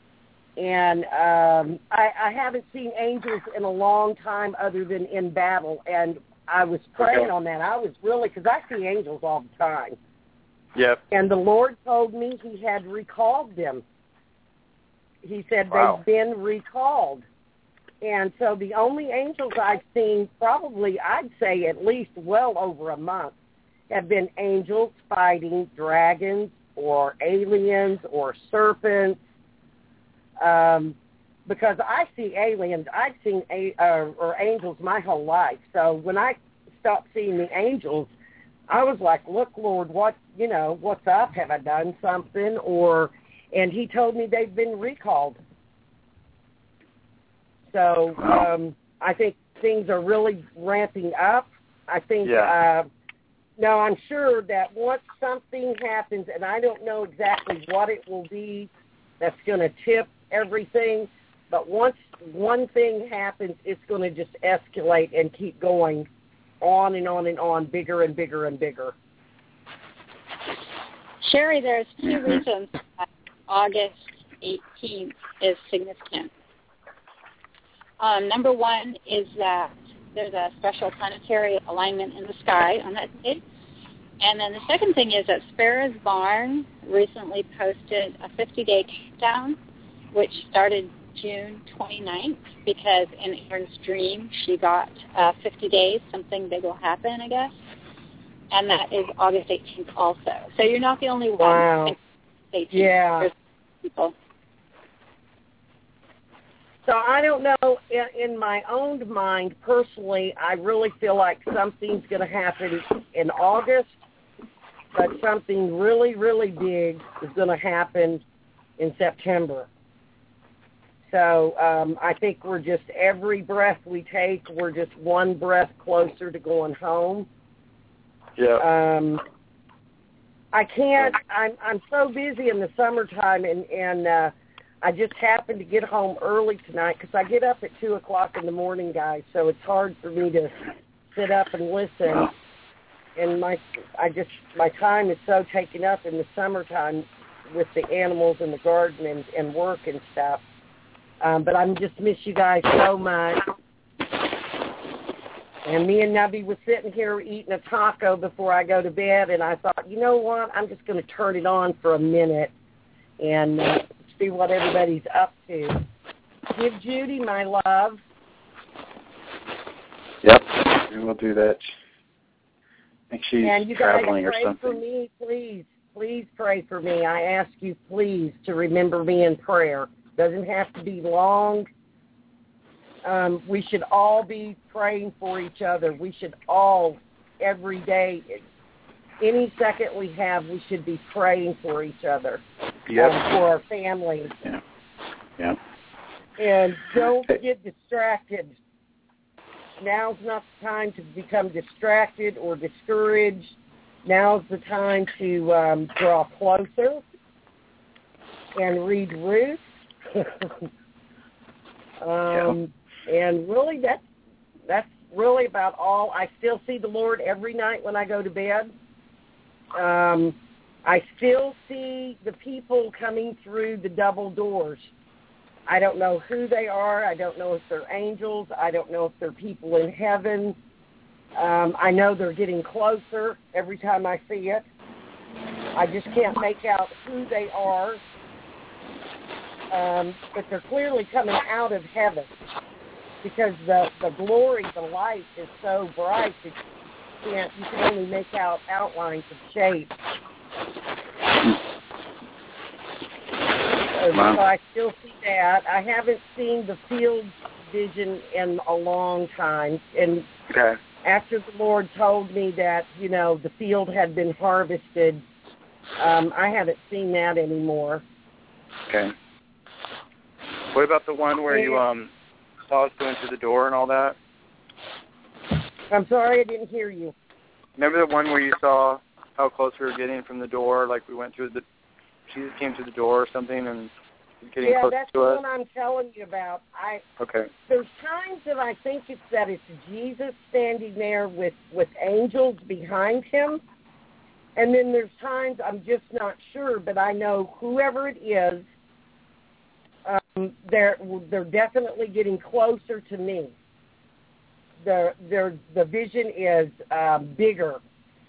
[SPEAKER 8] haven't seen angels in a long time other than in battle, and I was praying on that. I was really, because I see angels all the time.
[SPEAKER 5] Yep.
[SPEAKER 8] And the Lord told me He had recalled them. He said they've been recalled. And so the only angels I've seen, probably I'd say at least well over a month, have been angels fighting dragons or aliens or serpents. Because I see aliens, I've seen or angels my whole life. So when I stopped seeing the angels, I was like, "Look, Lord, what's up? Have I done something?" And He told me they've been recalled. So I think things are really ramping up. I think. Now I'm sure that once something happens, and I don't know exactly what it will be, that's going to tip everything. But once one thing happens, it's going to just escalate and keep going on and on and on, bigger and bigger and bigger.
[SPEAKER 10] Sherry, there's two reasons that August 18th is significant. Number one is that there's a special planetary alignment in the sky on that day. And then the second thing is that Sparrow's Barn recently posted a 50-day countdown, which started June 29th, because in Aaron's dream she got 50 days, something big will happen, I guess. And that is August 18th also. So you're not the only one.
[SPEAKER 8] Wow.
[SPEAKER 10] 18th.
[SPEAKER 8] Yeah.
[SPEAKER 10] There's people.
[SPEAKER 8] So I don't know, in my own mind, personally, I really feel like something's going to happen in August, but something really, really big is going to happen in September. So I think we're just, every breath we take, we're just one breath closer to going home.
[SPEAKER 5] Yeah.
[SPEAKER 8] I'm so busy in the summertime, and I just happened to get home early tonight because I get up at 2 o'clock in the morning, guys, so it's hard for me to sit up and listen. And my time is so taken up in the summertime with the animals in the garden and work and stuff. But I just miss you guys so much. And me and Nubby was sitting here eating a taco before I go to bed, and I thought, you know what, I'm just going to turn it on for a minute and see what everybody's up to. Give Judy my love.
[SPEAKER 3] Yep, we will do that. I think she's
[SPEAKER 8] and you guys
[SPEAKER 3] traveling or something.
[SPEAKER 8] Pray for me, please. Please pray for me. I ask you, please, to remember me in prayer. Doesn't have to be long. We should all be praying for each other. We should all, every day, any second we have, we should be praying for each other,
[SPEAKER 3] Yep.
[SPEAKER 8] For our families.
[SPEAKER 3] Yeah. Yeah.
[SPEAKER 8] And don't get distracted. Now's not the time to become distracted or discouraged. Now's the time to draw closer and read Ruth. And really, that's really about all. I still see the Lord every night when I go to bed. I still see the people coming through the double doors. I don't know who they are. I don't know if they're angels. I don't know if they're people in heaven. I know they're getting closer every time I see it. I just can't make out who they are. But they're clearly coming out of heaven because the glory, the light is so bright that you can only make out outlines of shape. So I still see that. I haven't seen the field vision in a long time. And after the Lord told me that, the field had been harvested, I haven't seen that anymore.
[SPEAKER 5] Okay. What about the one where you saw us going through the door and all that?
[SPEAKER 8] I'm sorry, I didn't hear you.
[SPEAKER 5] Remember the one where you saw how close we were getting from the door, like we went through Jesus came through the door or something and getting close to us?
[SPEAKER 8] Yeah, that's the one I'm telling you about. There's times that I think it's Jesus standing there with angels behind him, and then there's times I'm just not sure, but I know whoever it is, they're definitely getting closer to me. The vision is bigger.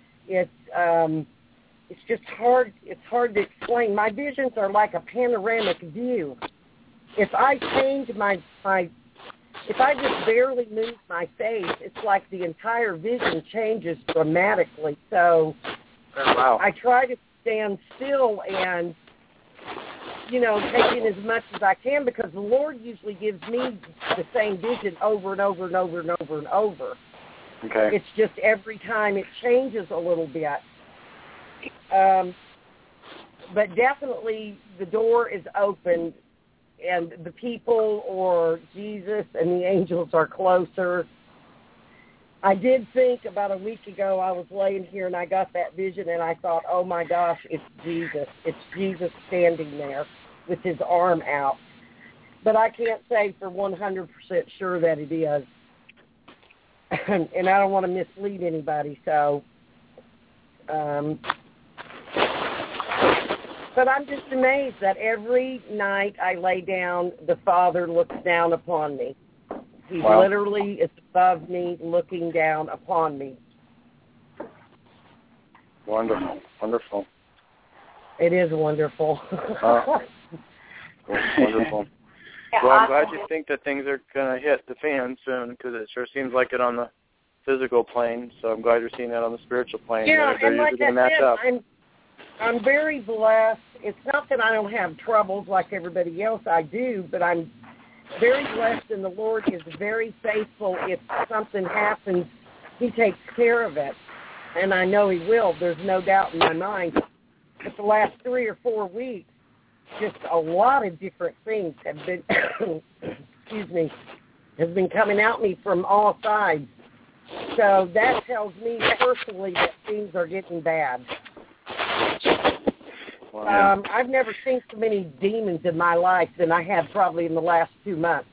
[SPEAKER 8] It's just hard. It's hard to explain. My visions are like a panoramic view. If I change if I just barely move my face, it's like the entire vision changes dramatically. So I try to stand still and take in as much as I can because the Lord usually gives me the same vision over and over and over and over and over.
[SPEAKER 5] Okay.
[SPEAKER 8] It's just every time it changes a little bit. But definitely the door is open and the people or Jesus and the angels are closer. I did think about a week ago I was laying here and I got that vision and I thought, oh my gosh, it's Jesus. It's Jesus standing there with his arm out. But I can't say for 100% sure that it is. And I don't want to mislead anybody, so... But I'm just amazed that every night I lay down, the Father looks down upon me. He literally is above me, looking down upon me.
[SPEAKER 5] Wonderful. Wonderful.
[SPEAKER 8] It is wonderful.
[SPEAKER 5] Wonderful. Well, I'm glad you think that things are going to hit the fan soon because it sure seems like it on the physical plane. So I'm glad you're seeing that on the spiritual plane.
[SPEAKER 8] Yeah,
[SPEAKER 5] They're
[SPEAKER 8] and like
[SPEAKER 5] usually going to match up.
[SPEAKER 8] I'm very blessed. It's not that I don't have troubles like everybody else. I do, but I'm very blessed, and the Lord is very faithful. If something happens, he takes care of it, and I know he will. There's no doubt in my mind. But the last 3 or 4 weeks, just a lot of different things have been, has been coming at me from all sides. So that tells me personally that things are getting bad.
[SPEAKER 5] Wow.
[SPEAKER 8] I've never seen so many demons in my life than I have probably in the last 2 months.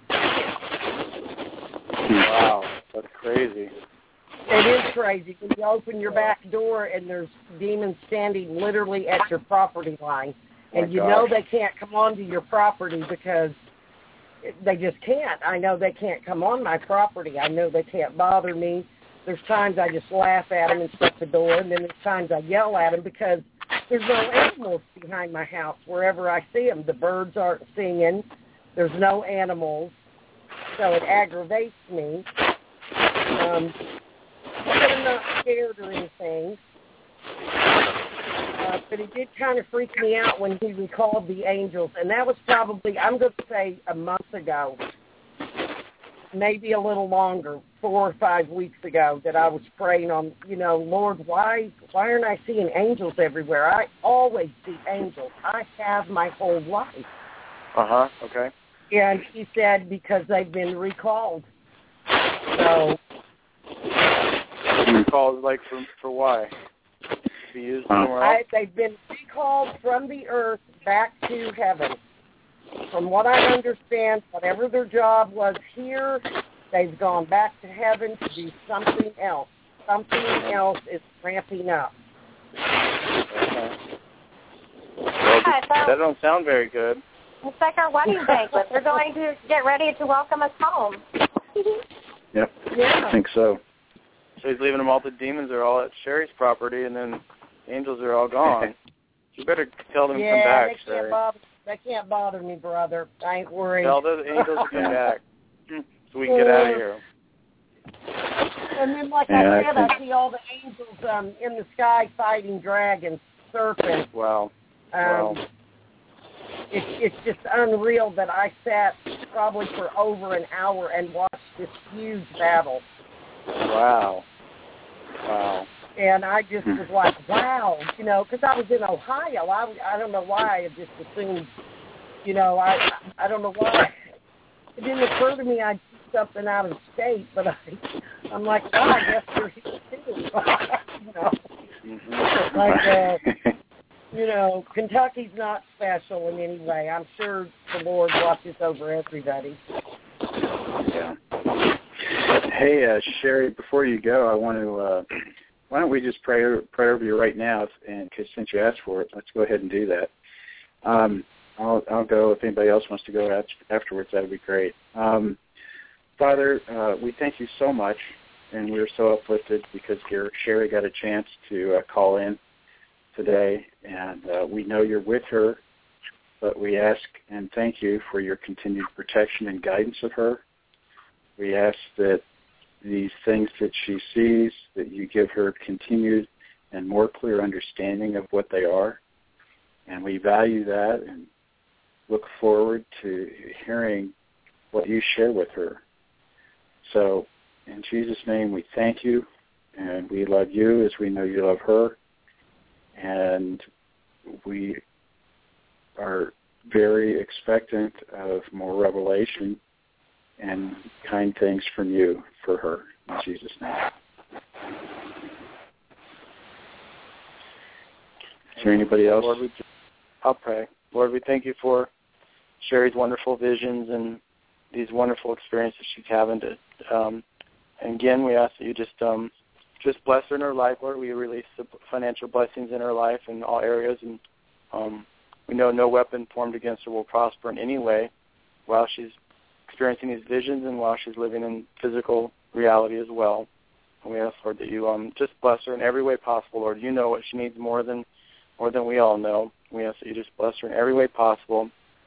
[SPEAKER 5] Wow, that's crazy.
[SPEAKER 8] It is crazy when you open your back door and there's demons standing literally at your property line. And you know they can't come onto your property because they just can't. I know they can't come on my property. I know they can't bother me. There's times I just laugh at them and shut the door, and then there's times I yell at them because there's no animals behind my house wherever I see them. The birds aren't singing. There's no animals, so it aggravates me. But I'm not scared or anything. But it did kind of freak me out when he recalled the angels, and that was probably, I'm going to say, a month ago, maybe a little longer, 4 or 5 weeks ago, that I was praying on, Lord, why aren't I seeing angels everywhere? I always see angels. I have my whole life.
[SPEAKER 5] Okay.
[SPEAKER 8] And he said because they've been recalled. So.
[SPEAKER 5] Recalled, like, for why? To be used somewhere else?
[SPEAKER 8] They've been recalled from the earth back to heaven. From what I understand, whatever their job was here, they've gone back to heaven to do something else. Something else is ramping up.
[SPEAKER 5] Okay. Well, that don't sound very good.
[SPEAKER 9] It's like our wedding banquet. They're going to get ready to welcome us home.
[SPEAKER 3] Yep.
[SPEAKER 8] Yeah.
[SPEAKER 3] I think so.
[SPEAKER 5] So he's leaving them all. The demons are all at Sherry's property, and then the angels are all gone. You better tell them to come back, Sherry.
[SPEAKER 8] They can't bother me, brother. I ain't worried.
[SPEAKER 5] Tell the angels to come back so we can get out of here.
[SPEAKER 8] And then, like I said, I see all the angels in the sky fighting dragons, surfing.
[SPEAKER 5] Wow.
[SPEAKER 8] It's just unreal that I sat probably for over an hour and watched this huge battle.
[SPEAKER 5] Wow.
[SPEAKER 8] And I just was like, wow, because I was in Ohio. I don't know why. I just assumed, I don't know why. It didn't occur to me I'd see something out of state, but I'm like, oh, I guess they're here too. Kentucky's not special in any way. I'm sure the Lord watches over everybody.
[SPEAKER 3] Yeah. Hey, Sherry, before you go, I want to, why don't we just pray over you right now, and cause since you asked for it, let's go ahead and do that. I'll go. If anybody else wants to go afterwards, that would be great. Father, we thank you so much, and we're so uplifted because Sherry got a chance to call in today, and we know you're with her, but we ask and thank you for your continued protection and guidance of her. We ask that these things that she sees, that you give her continued and more clear understanding of what they are, and we value that and look forward to hearing what you share with her. So, in Jesus' name, we thank you, and we love you as we know you love her, and we are very expectant of more revelation and kind things from you for her. In Jesus' name. Is there anybody else?
[SPEAKER 5] Lord, I'll pray. Lord, we thank you for Sherry's wonderful visions and these wonderful experiences she's having. And again, we ask that you just bless her in her life, Lord. We release the financial blessings in her life in all areas, and we know no weapon formed against her will prosper in any way while she's experiencing these visions and while she's living in physical reality as well. And we ask, Lord, that you just bless her in every way possible, Lord. You know what she needs more than we all know. We ask that you just bless her in every way possible.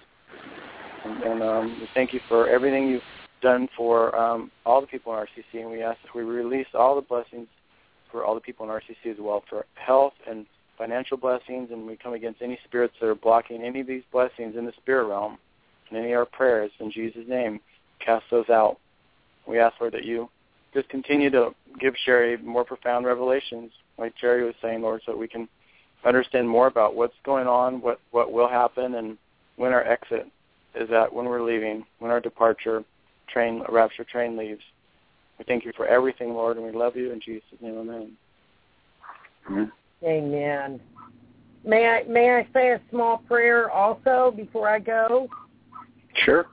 [SPEAKER 5] And we thank you for everything you've done for all the people in RCC, and we ask that we release all the blessings for all the people in RCC as well, for health and financial blessings, and we come against any spirits that are blocking any of these blessings in the spirit realm, and any of our prayers in Jesus' name, cast those out. We ask, Lord, that you just continue to give Sherry more profound revelations, like Sherry was saying, Lord, so that we can understand more about what's going on, what will happen, and when our exit is at, when we're leaving, when our rapture train leaves. We thank you for everything, Lord, and we love you in Jesus' name. Amen.
[SPEAKER 8] Amen. May I say a small prayer also before I go?
[SPEAKER 3] Sure.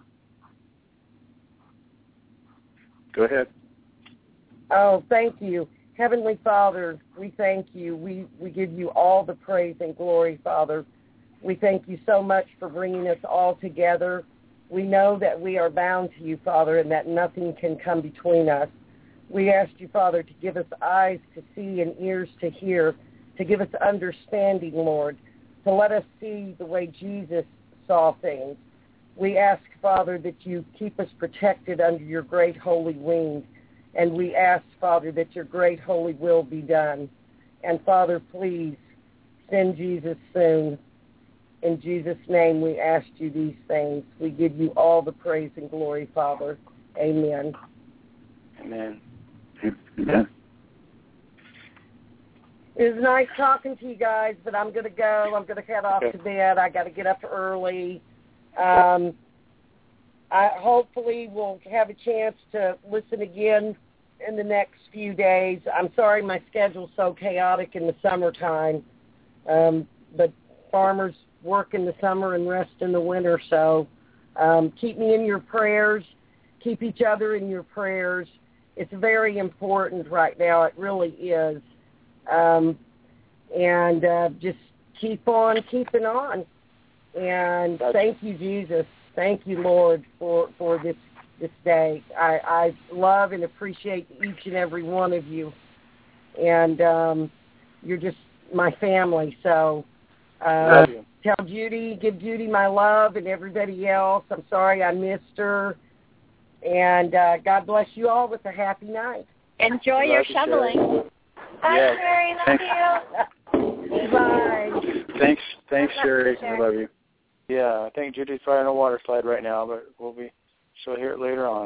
[SPEAKER 3] Go ahead.
[SPEAKER 8] Oh, thank you. Heavenly Father, we thank you. We give you all the praise and glory, Father. We thank you so much for bringing us all together. We know that we are bound to you, Father, and that nothing can come between us. We ask you, Father, to give us eyes to see and ears to hear, to give us understanding, Lord, to let us see the way Jesus saw things. We ask, Father, that you keep us protected under your great holy wings, and we ask, Father, that your great holy will be done. And, Father, please send Jesus soon. In Jesus' name we ask you these things. We give you all the praise and glory, Father. Amen.
[SPEAKER 5] Amen.
[SPEAKER 3] Amen.
[SPEAKER 8] It was nice talking to you guys, but I'm going to go. I'm going to head off to bed. I got to get up early. I hopefully will have a chance to listen again in the next few days. I'm sorry my schedule's so chaotic in the summertime, but farmers work in the summer and rest in the winter, so keep me in your prayers. Keep each other in your prayers. It's very important right now. It really is. And just keep on keeping on. And thank you, Jesus. Thank you, Lord, for this day. I love and appreciate each and every one of you. And you're just my family. So give Judy my love and everybody else. I'm sorry I missed her. And God bless you all with a happy night.
[SPEAKER 7] Enjoy your shoveling.
[SPEAKER 9] Bye,
[SPEAKER 3] Yes.
[SPEAKER 9] Sherry. Love you.
[SPEAKER 8] Bye.
[SPEAKER 3] Thanks, Sherry. I love you.
[SPEAKER 5] Yeah, I think Judy's probably on a water slide right now, but she'll hear it later on.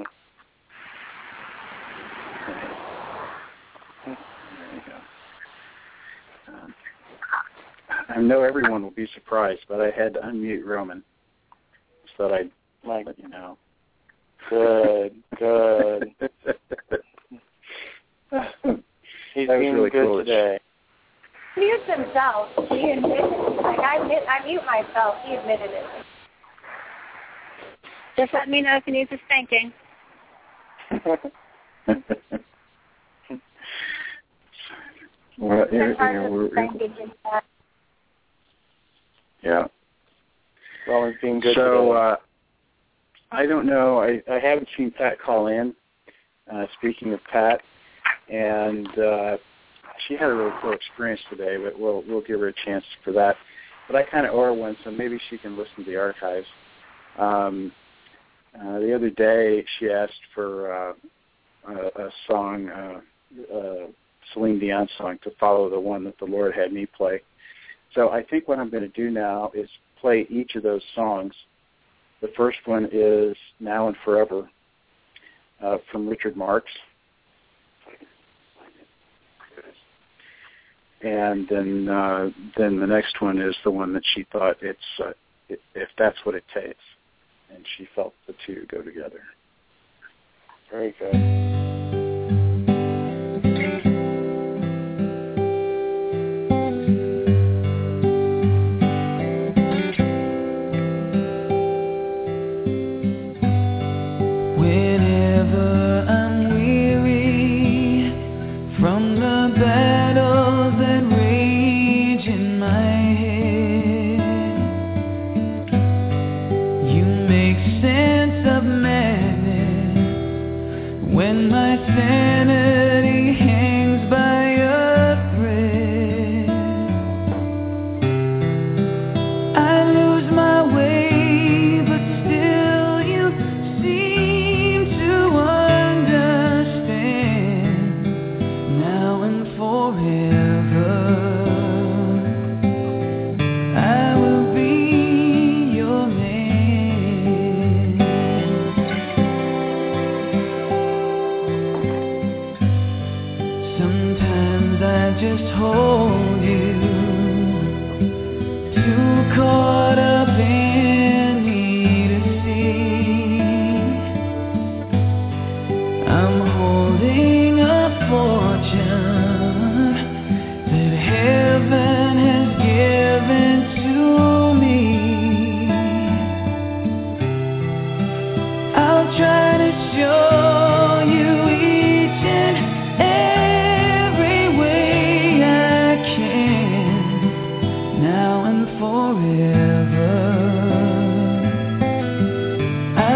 [SPEAKER 3] There you go. I know everyone will be surprised, but I had to unmute Roman so that I'd let you know.
[SPEAKER 5] Good. He's being really good foolish today.
[SPEAKER 9] He mutes himself. He admitted it. Like I mute myself. He admitted it.
[SPEAKER 7] Just let me know if he needs a spanking.
[SPEAKER 3] Well, yeah.
[SPEAKER 5] Well, he's being good
[SPEAKER 3] so,
[SPEAKER 5] today.
[SPEAKER 3] I don't know. I haven't seen Pat call in. Speaking of Pat, and she had a really cool experience today, but we'll give her a chance for that. But I kind of owe her one, so maybe she can listen to the archives. The other day, she asked for a song, Celine Dion song, to follow the one that the Lord had me play. So I think what I'm going to do now is play each of those songs. The first one is Now and Forever from Richard Marx. And then the next one is the one that she thought if that's what it takes. And she felt the two go together.
[SPEAKER 5] Very good.
[SPEAKER 11] Now and forever.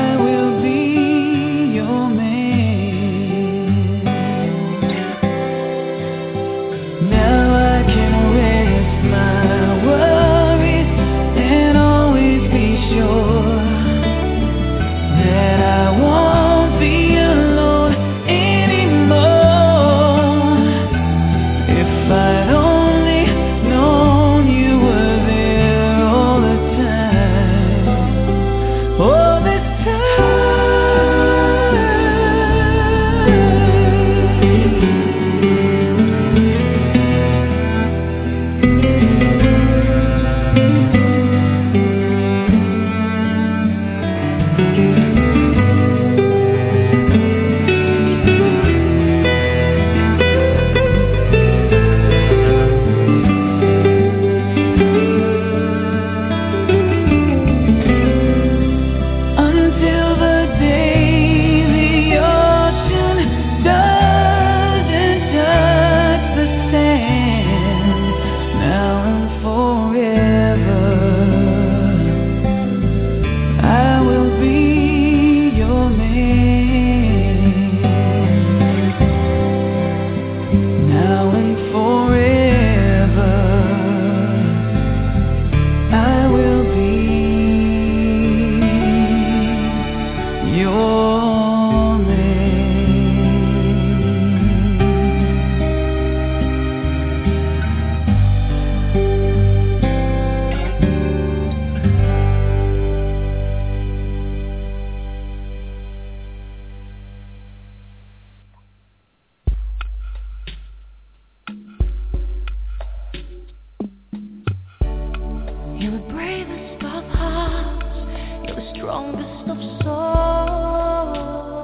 [SPEAKER 2] You're the bravest of hearts, you're the strongest of souls.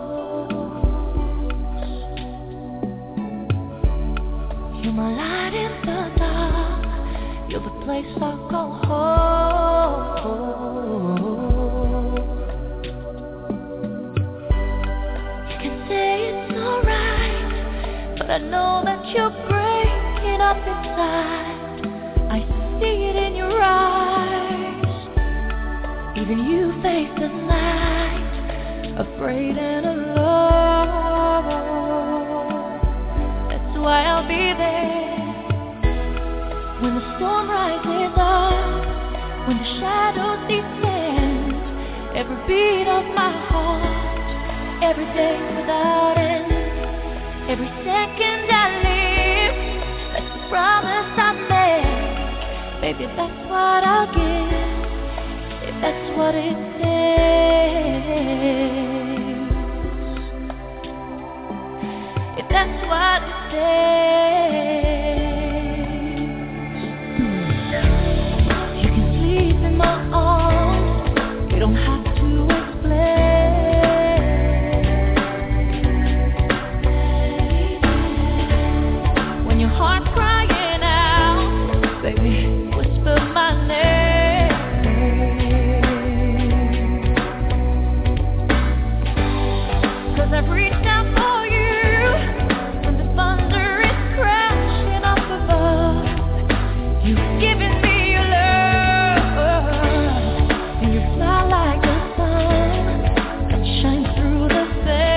[SPEAKER 2] You're my light in the dark, you're the place I go home. You can say it's alright, but I know that you're breaking up inside. I see it in your eyes. Even you face the night, afraid and alone. That's why I'll be there when the storm rises up, when the shadows descend. Every beat of my heart, every day without end, every second I live, that's the promise I made. Baby, that's what I'll give, if that's what it takes. If that's what it takes. You can sleep in my arms, you don't have to explain. When your heart's crying out, baby, my name. 'Cause I've reached out for you when the thunder is crashing up above. You've given me your love, and you fly like the sun that shines through the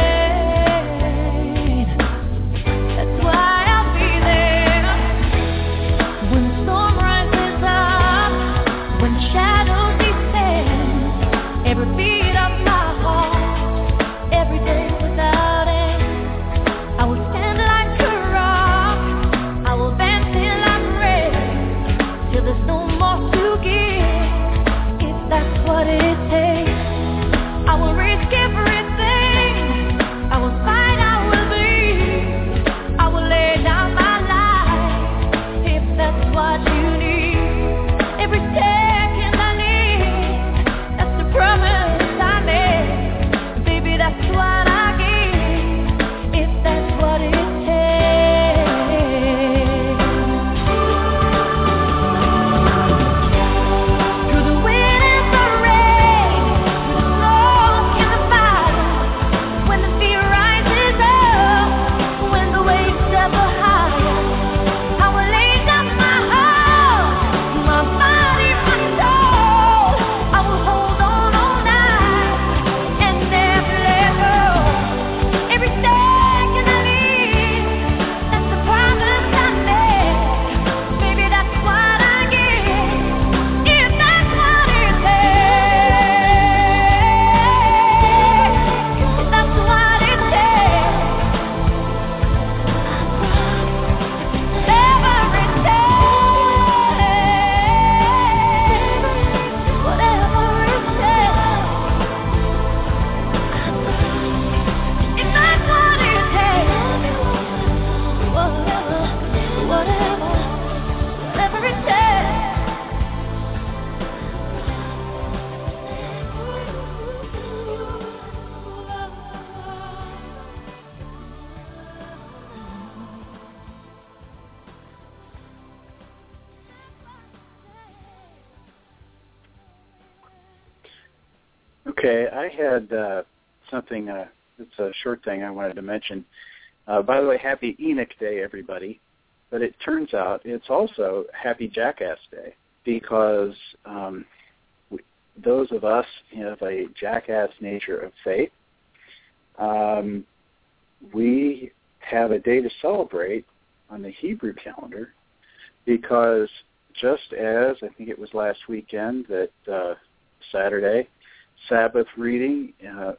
[SPEAKER 2] pain. That's why I'll be there when the storm rises up, when the shadows descend. Every beat of my heart, every day without end. I will stand like a rock, I will bend till I'm ready, till there's no more to give, if that's what it takes. I will risk everything, I will fight, I will bleed, I will lay down my life, if that's what you need. Every second I live, that's the promise I made. Baby, that's what I give, if that's what it takes. Through the wind and the rain, through the smoke and the fire, when the fear rises up, when the waves ever higher, I will lay down my heart, my body, my soul. I will hold on all night and never let go. Every second I live, that's the promise I made. Baby, that's what I give, if that's what it takes. If that's what it takes. Whatever it takes, whatever it takes. If that's what it takes, whatever it takes.
[SPEAKER 3] Okay, I had something, it's a short thing I wanted to mention. By the way, happy Enoch Day, everybody. But it turns out it's also Happy Jackass Day, because those of us who have a jackass nature of faith, we have a day to celebrate on the Hebrew calendar, because just as, I think it was last weekend, that Saturday, Sabbath reading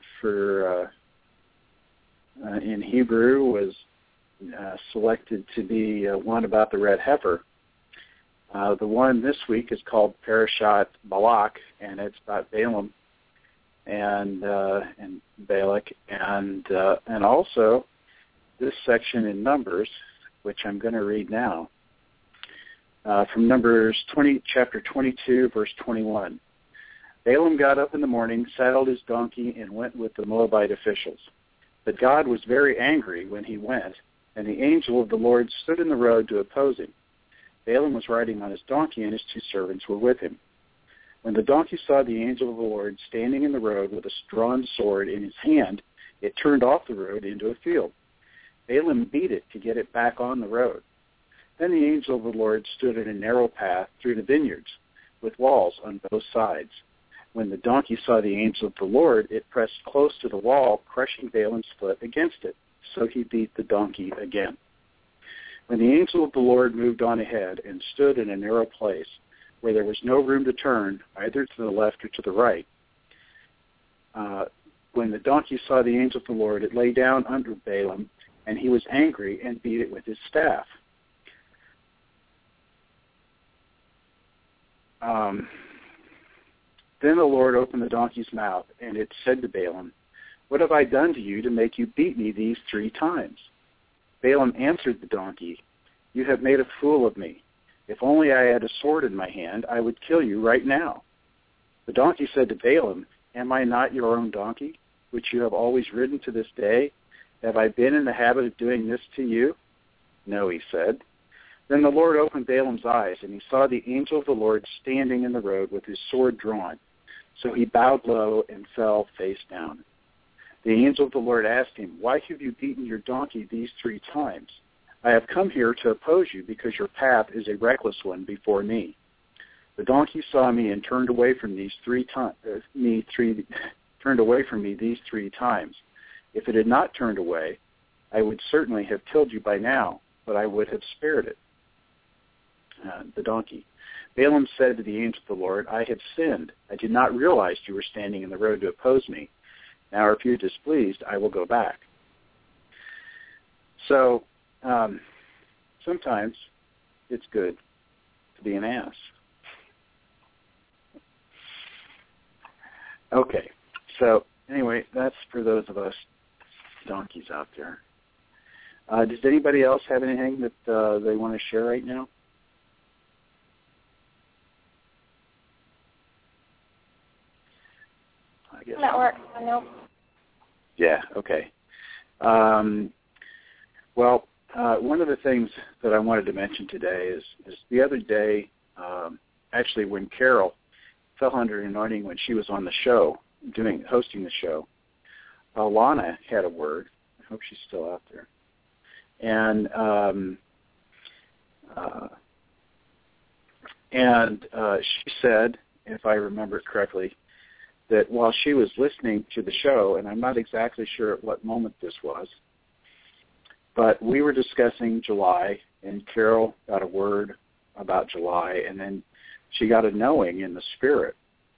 [SPEAKER 3] in Hebrew was selected to be one about the red heifer. The one this week is called Parashat Balak, and it's about Balaam and Balak, and also this section in Numbers, which I'm going to read now. from Numbers chapter 22, verse 21. Balaam got up in the morning, saddled his donkey, and went with the Moabite officials. But God was very angry when he went, and the angel of the Lord stood in the road to oppose him. Balaam was riding on his donkey, and his 2 servants were with him. When the donkey saw the angel of the Lord standing in the road with a drawn sword in his hand, it turned off the road into a field. Balaam beat it to get it back on the road. Then the angel of the Lord stood in a narrow path through the vineyards, with walls on both sides. When the donkey saw the angel of the Lord, it pressed close to the wall, crushing Balaam's foot against it. So he beat the donkey again. When the angel of the Lord moved on ahead and stood in a narrow place where there was no room to turn, either to the left or to the right, when the donkey saw the angel of the Lord, it lay down under Balaam, and he was angry and beat it with his staff. Then the Lord opened the donkey's mouth, and it said to Balaam, "What have I done to you to make you beat me these 3 times?" Balaam answered the donkey, "You have made a fool of me. If only I had a sword in my hand, I would kill you right now." The donkey said to Balaam, "Am I not your own donkey, which you have always ridden to this day? Have I been in the habit of doing this to you?" "No," he said. Then the Lord opened Balaam's eyes, and he saw the angel of the Lord standing in the road with his sword drawn. So he bowed low and fell face down. The angel of the Lord asked him, "Why have you beaten your donkey these 3 times? I have come here to oppose you because your path is a reckless one before me. The donkey saw me and turned away from me these 3 times. If it had not turned away, I would certainly have killed you by now, but I would have spared it." The donkey. Balaam said to the angel of the Lord, "I have sinned. I did not realize you were standing in the road to oppose me. Now, if you're displeased, I will go back." So, sometimes it's good to be an ass. Okay, so anyway, that's for those of us donkeys out there. Does anybody else have anything that they want to share right now? I guess
[SPEAKER 9] that works. Nope.
[SPEAKER 3] Yeah, okay. Well, one of the things that I wanted to mention today is the other day, actually when Carol fell under anointing when she was on the show, hosting the show, Lana had a word. I hope she's still out there. And she said, if I remember it correctly, that while she was listening to the show, and I'm not exactly sure at what moment this was, but we were discussing July, and Carol got a word about July, and then she got a knowing in the spirit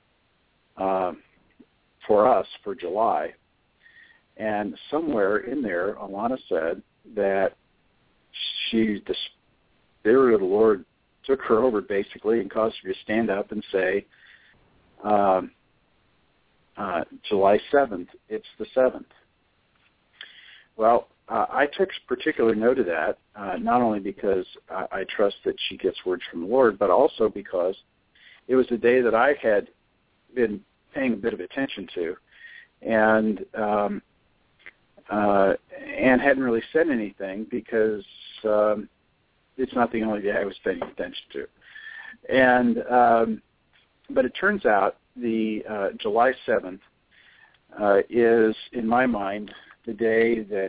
[SPEAKER 3] for us for July. And somewhere in there, Alana said that the Spirit of the Lord took her over basically and caused her to stand up and say, July 7th, it's the 7th. Well, I took particular note of that, not only because I trust that she gets words from the Lord, but also because it was the day that I had been paying a bit of attention to, and hadn't really said anything because it's not the only day I was paying attention to. And but it turns out the July 7th is, in my mind, the day that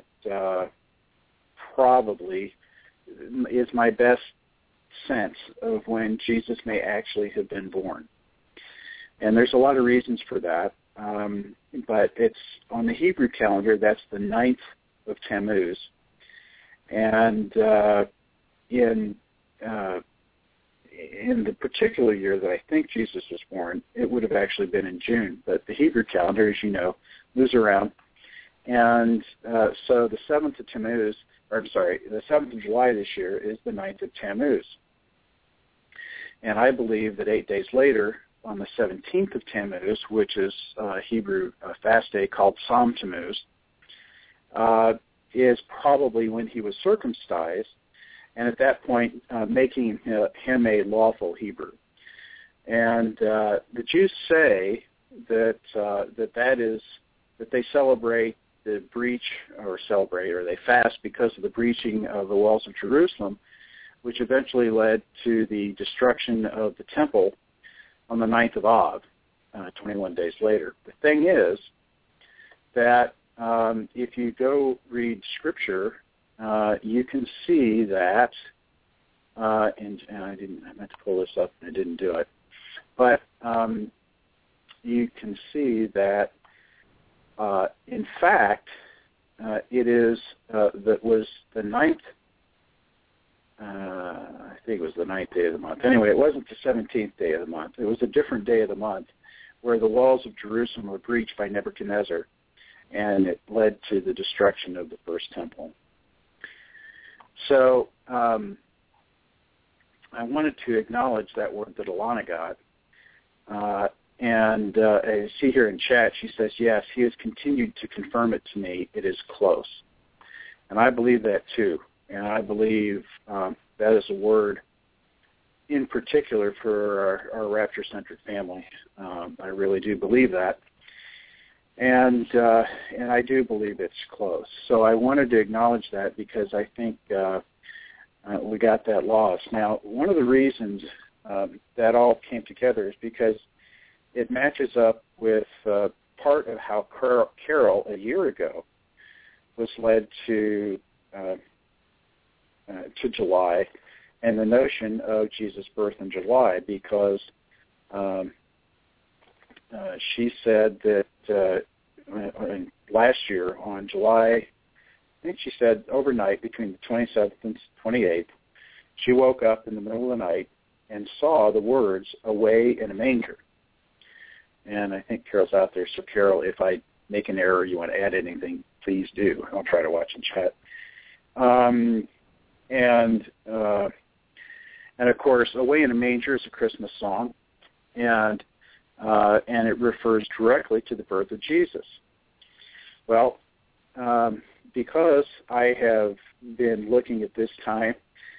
[SPEAKER 3] probably is my best sense of when Jesus may actually have been born. And there's a lot of reasons for that, but it's on the Hebrew calendar, that's the 9th of Tammuz. And in the particular year that I think Jesus was born, it would have actually been in June. But the Hebrew calendar, as you know, moves around. And so the 7th of Tammuz, the 7th of July this year is the 9th of Tammuz. And I believe that 8 days later, on the 17th of Tammuz, which is a Hebrew fast day called Tzom Tammuz, is probably when he was circumcised, and at that point making him a lawful Hebrew. And the Jews say that they celebrate the breach, or they fast because of the breaching of the walls of Jerusalem, which eventually led to the destruction of the temple on the 9th of Av, 21 days later. The thing is that if you go read Scripture, you can see that, and I meant to pull this up and I didn't do it, but you can see that in fact it is that was the 9th. I think it was the 9th day of the month. Anyway, it wasn't the 17th day of the month. It was a different day of the month where the walls of Jerusalem were breached by Nebuchadnezzar, and it led to the destruction of the first temple. So I wanted to acknowledge that word that Alana got. And I see here in chat, she says, yes, he has continued to confirm it to me. It is close. And I believe that too. And I believe that is a word in particular for our rapture-centered family. I really do believe that. And I do believe it's close. So I wanted to acknowledge that because I think we got that lost. Now, one of the reasons that all came together is because it matches up with part of how Carol a year ago was led to July, and the notion of Jesus' birth in July, because she said that last year on July, I think she said overnight between the 27th and 28th, she woke up in the middle of the night and saw the words, "away in a manger." And I think Carol's out there. So, Carol, if I make an error, you want to add anything, please do. I'll try to watch and chat. And of course, "Away in a Manger" is a Christmas song, and it refers directly to the birth of Jesus. Well, because I have been looking at this time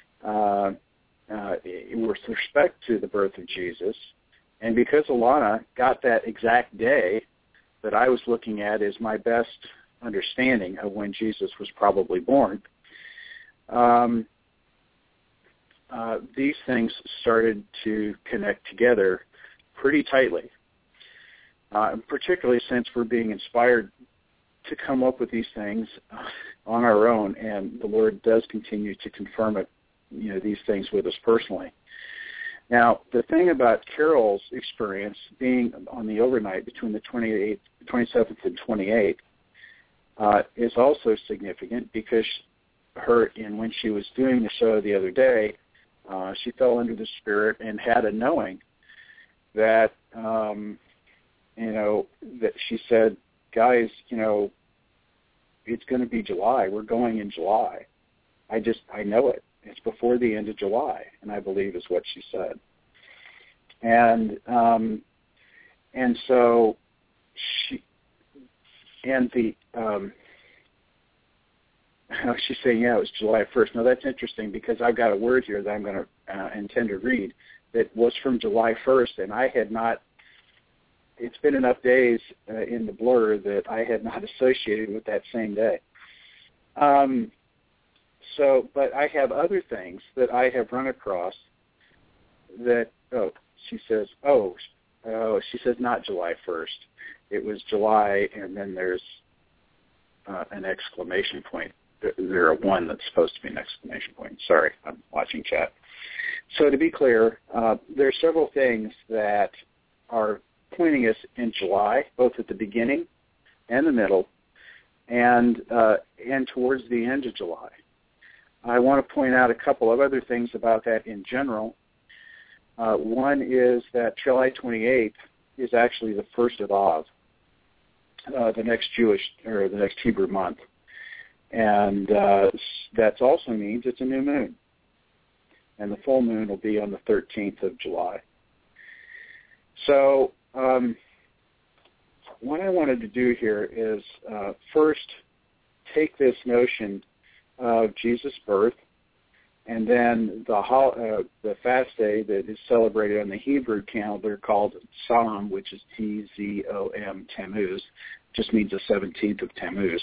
[SPEAKER 3] with respect to the birth of Jesus, and because Alana got that exact day that I was looking at as my best understanding of when Jesus was probably born, these things started to connect together pretty tightly, particularly since we're being inspired to come up with these things on our own, and the Lord does continue to confirm it, these things with us personally. Now, the thing about Carol's experience being on the overnight between the 27th and 28th is also significant because when she was doing the show the other day, she fell under the Spirit and had a knowing that, that she said, guys, it's going to be July. We're going in July. I know it. It's before the end of July, and I believe is what she said. And so she's saying, yeah, it was July 1st. Now, that's interesting because I've got a word here that I'm going to intend to read that was from July 1st, and I had not, it's been enough days in the blur that I had not associated with that same day. But I have other things that I have run across that, she says not July 1st. It was July, and then there's an exclamation point. There are one that's supposed to be an exclamation point. Sorry, I'm watching chat. So to be clear, there are several things that are pointing us in July, both at the beginning and the middle, and towards the end of July. I want to point out a couple of other things about that in general. One is that July 28th is actually the first of Av, the next Hebrew month. And that also means it's a new moon. And the full moon will be on the 13th of July. So what I wanted to do here is first take this notion of Jesus' birth And then the fast day that is celebrated on the Hebrew calendar called Tzom, which is T-Z-O-M, Tammuz, just means the 17th of Tammuz.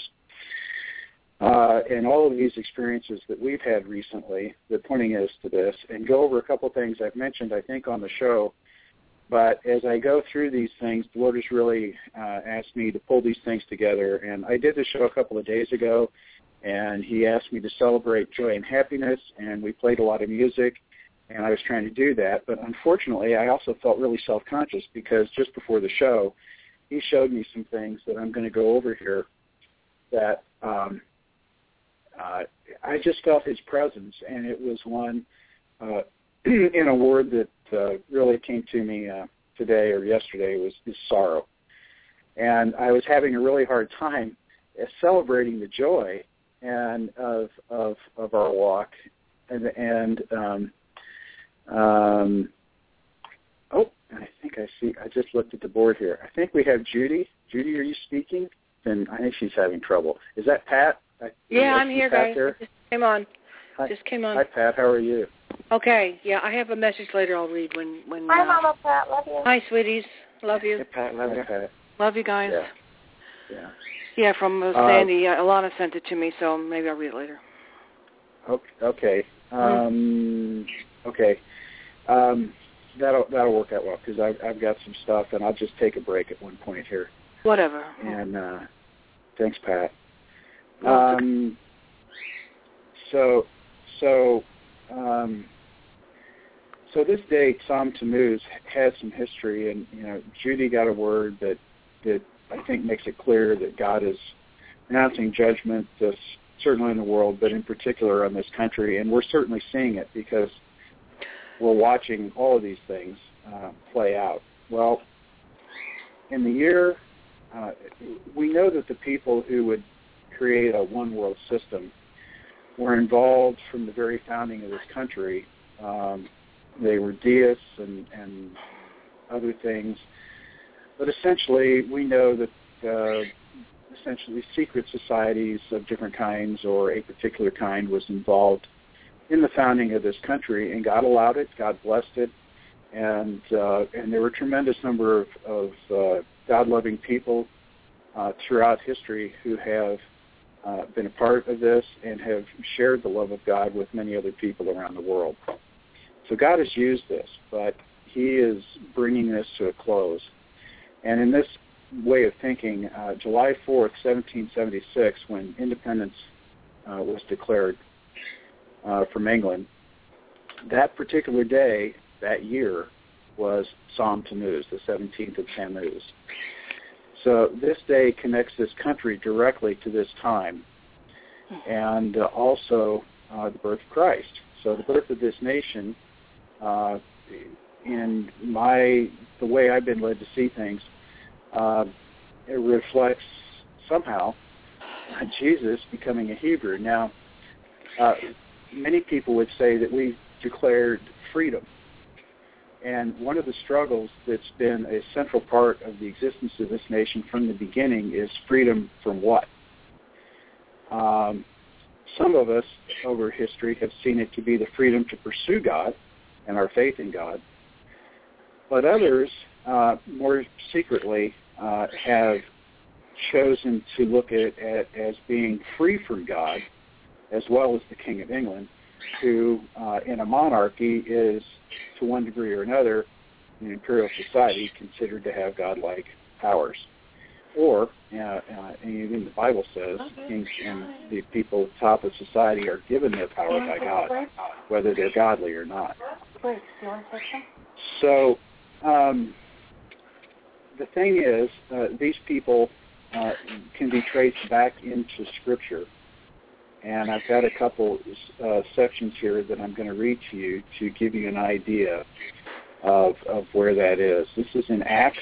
[SPEAKER 3] And all of these experiences that we've had recently, they're pointing us to this, and go over a couple things I've mentioned, I think, on the show. But as I go through these things, the Lord has really asked me to pull these things together. And I did the show a couple of days ago, and he asked me to celebrate joy and happiness, and we played a lot of music, and I was trying to do that. But unfortunately, I also felt really self-conscious because just before the show, he showed me some things that I'm going to go over here that I just felt his presence, and it was one in a word that really came to me today or yesterday was sorrow. And I was having a really hard time celebrating the joy and of our walk. I think I see. I just looked at the board here. I think we have Judy. Judy, are you speaking? And I think she's having trouble. Is that Pat?
[SPEAKER 11] Yeah, I'm here, guys. I just came on.
[SPEAKER 3] Hi, Pat. How are you?
[SPEAKER 11] Okay. Yeah, I have a message later I'll read when
[SPEAKER 9] Hi, Mama Pat. Love you.
[SPEAKER 11] Hi, sweeties. Love you.
[SPEAKER 6] Hey, Pat. Love you.
[SPEAKER 3] Pat.
[SPEAKER 11] Love you guys.
[SPEAKER 3] Yeah.
[SPEAKER 11] Yeah, from Sandy. Alana sent it to me, so maybe I'll read it later.
[SPEAKER 3] Okay. Okay. That'll work out well because I've got some stuff, and I'll just take a break at one point here.
[SPEAKER 11] Whatever.
[SPEAKER 3] And thanks, Pat. So this day, Tzom Tammuz, has some history, and Judy got a word that I think makes it clear that God is pronouncing judgment, certainly in the world, but in particular on this country, and we're certainly seeing it because we're watching all of these things play out. Well, in the year, we know that the people who would create a one-world system were involved from the very founding of this country. They were deists and other things. But essentially, we know that essentially secret societies of different kinds or a particular kind was involved in the founding of this country, and God allowed it, God blessed it, and there were a tremendous number of God-loving people throughout history who have been a part of this and have shared the love of God with many other people around the world. So God has used this, but he is bringing this to a close. And in this way of thinking, July 4th, 1776, when independence was declared from England, that particular day, that year, was Tzom Tammuz, the 17th of Tammuz. So this day connects this country directly to this time, and also the birth of Christ. So the birth of this nation, in the way I've been led to see things, it reflects somehow Jesus becoming a Hebrew. Now, many people would say that we declared freedom. And one of the struggles that's been a central part of the existence of this nation from the beginning is freedom from what? Some of us over history have seen it to be the freedom to pursue God and our faith in God. But others, more secretly, have chosen to look at it as being free from God, as well as the King of England, who in a monarchy is, to one degree or another, in an imperial society, considered to have godlike powers. Or, even the Bible says, kings and the people at the top of society are given their power by God, whether they're godly or not. So, the thing is, these people can be traced back into Scripture. And I've got a couple sections here that I'm going to read to you to give you an idea of where that is. This is in Acts,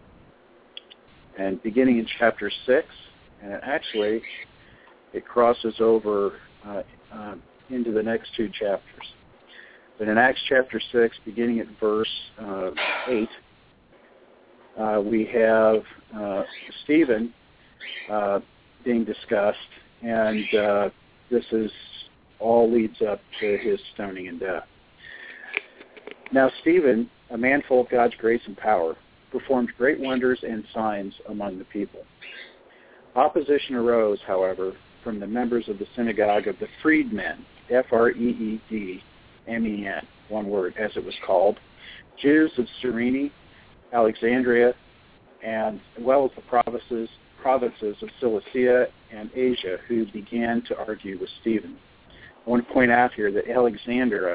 [SPEAKER 3] and beginning in chapter 6, and actually it crosses over into the next two chapters. But in Acts chapter 6, beginning at verse 8, we have Stephen being discussed, and this is all leads up to his stoning and death. Now Stephen, a man full of God's grace and power, performed great wonders and signs among the people. Opposition arose, however, from the members of the synagogue of the Freedmen, Freedmen, one word, as it was called, Jews of Cyrene, Alexandria, and as well as the provinces of Cilicia and Asia, who began to argue with Stephen. I want to point out here that Alexandria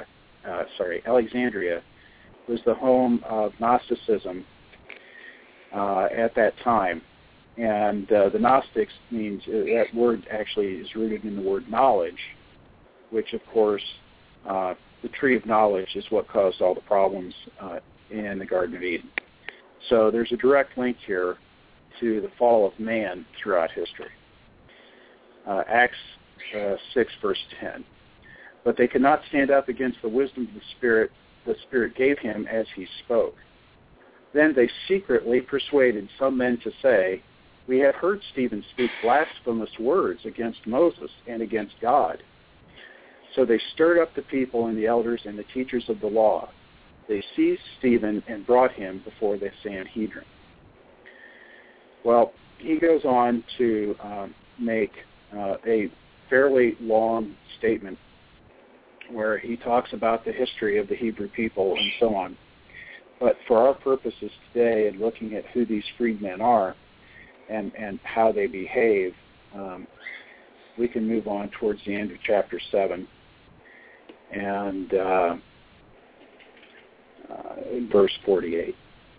[SPEAKER 3] was the home of Gnosticism at that time. And the Gnostics means, that word actually is rooted in the word knowledge, which, of course, the tree of knowledge is what caused all the problems in the Garden of Eden. So there's a direct link here to the fall of man throughout history. Acts 6, verse 10. But they could not stand up against the wisdom of the Spirit gave him as he spoke. Then they secretly persuaded some men to say, "We have heard Stephen speak blasphemous words against Moses and against God." So they stirred up the people and the elders and the teachers of the law. They seized Stephen and brought him before the Sanhedrin. Well, he goes on to make a fairly long statement where he talks about the history of the Hebrew people and so on. But for our purposes today, and looking at who these freedmen are and how they behave, we can move on towards the end of chapter 7 and verse 48.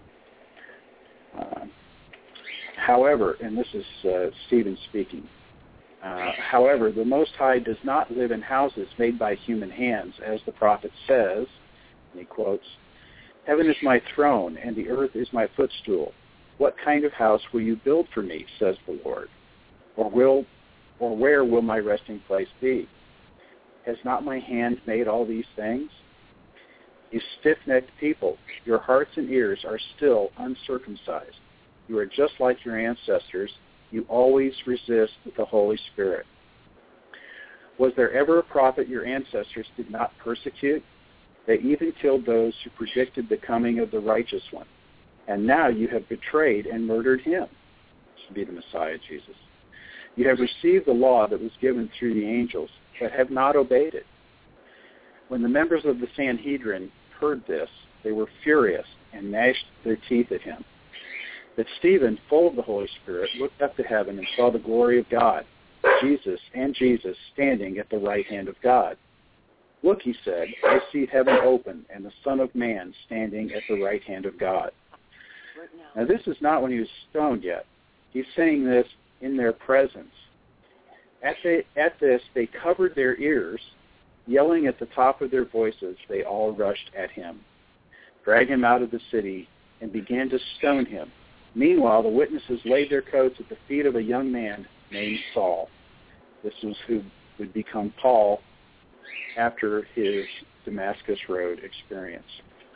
[SPEAKER 3] However, and this is Stephen speaking, however, the Most High does not live in houses made by human hands, as the prophet says, and he quotes, "Heaven is my throne, and the earth is my footstool. What kind of house will you build for me, says the Lord? Or where will my resting place be? Has not my hand made all these things? You stiff-necked people, your hearts and ears are still uncircumcised. You are just like your ancestors. You always resist the Holy Spirit. Was there ever a prophet your ancestors did not persecute? They even killed those who predicted the coming of the righteous one. And now you have betrayed and murdered him." This would be the Messiah, Jesus. "You have received the law that was given through the angels, but have not obeyed it." When the members of the Sanhedrin heard this, they were furious and gnashed their teeth at him. But Stephen, full of the Holy Spirit, looked up to heaven and saw the glory of God, Jesus standing at the right hand of God. "Look," he said, "I see heaven open and the Son of Man standing at the right hand of God." Now this is not when he was stoned yet. He's saying this in their presence. At this, they covered their ears, yelling at the top of their voices. They all rushed at him, dragged him out of the city, and began to stone him. Meanwhile, the witnesses laid their coats at the feet of a young man named Saul. This was who would become Paul after his Damascus Road experience.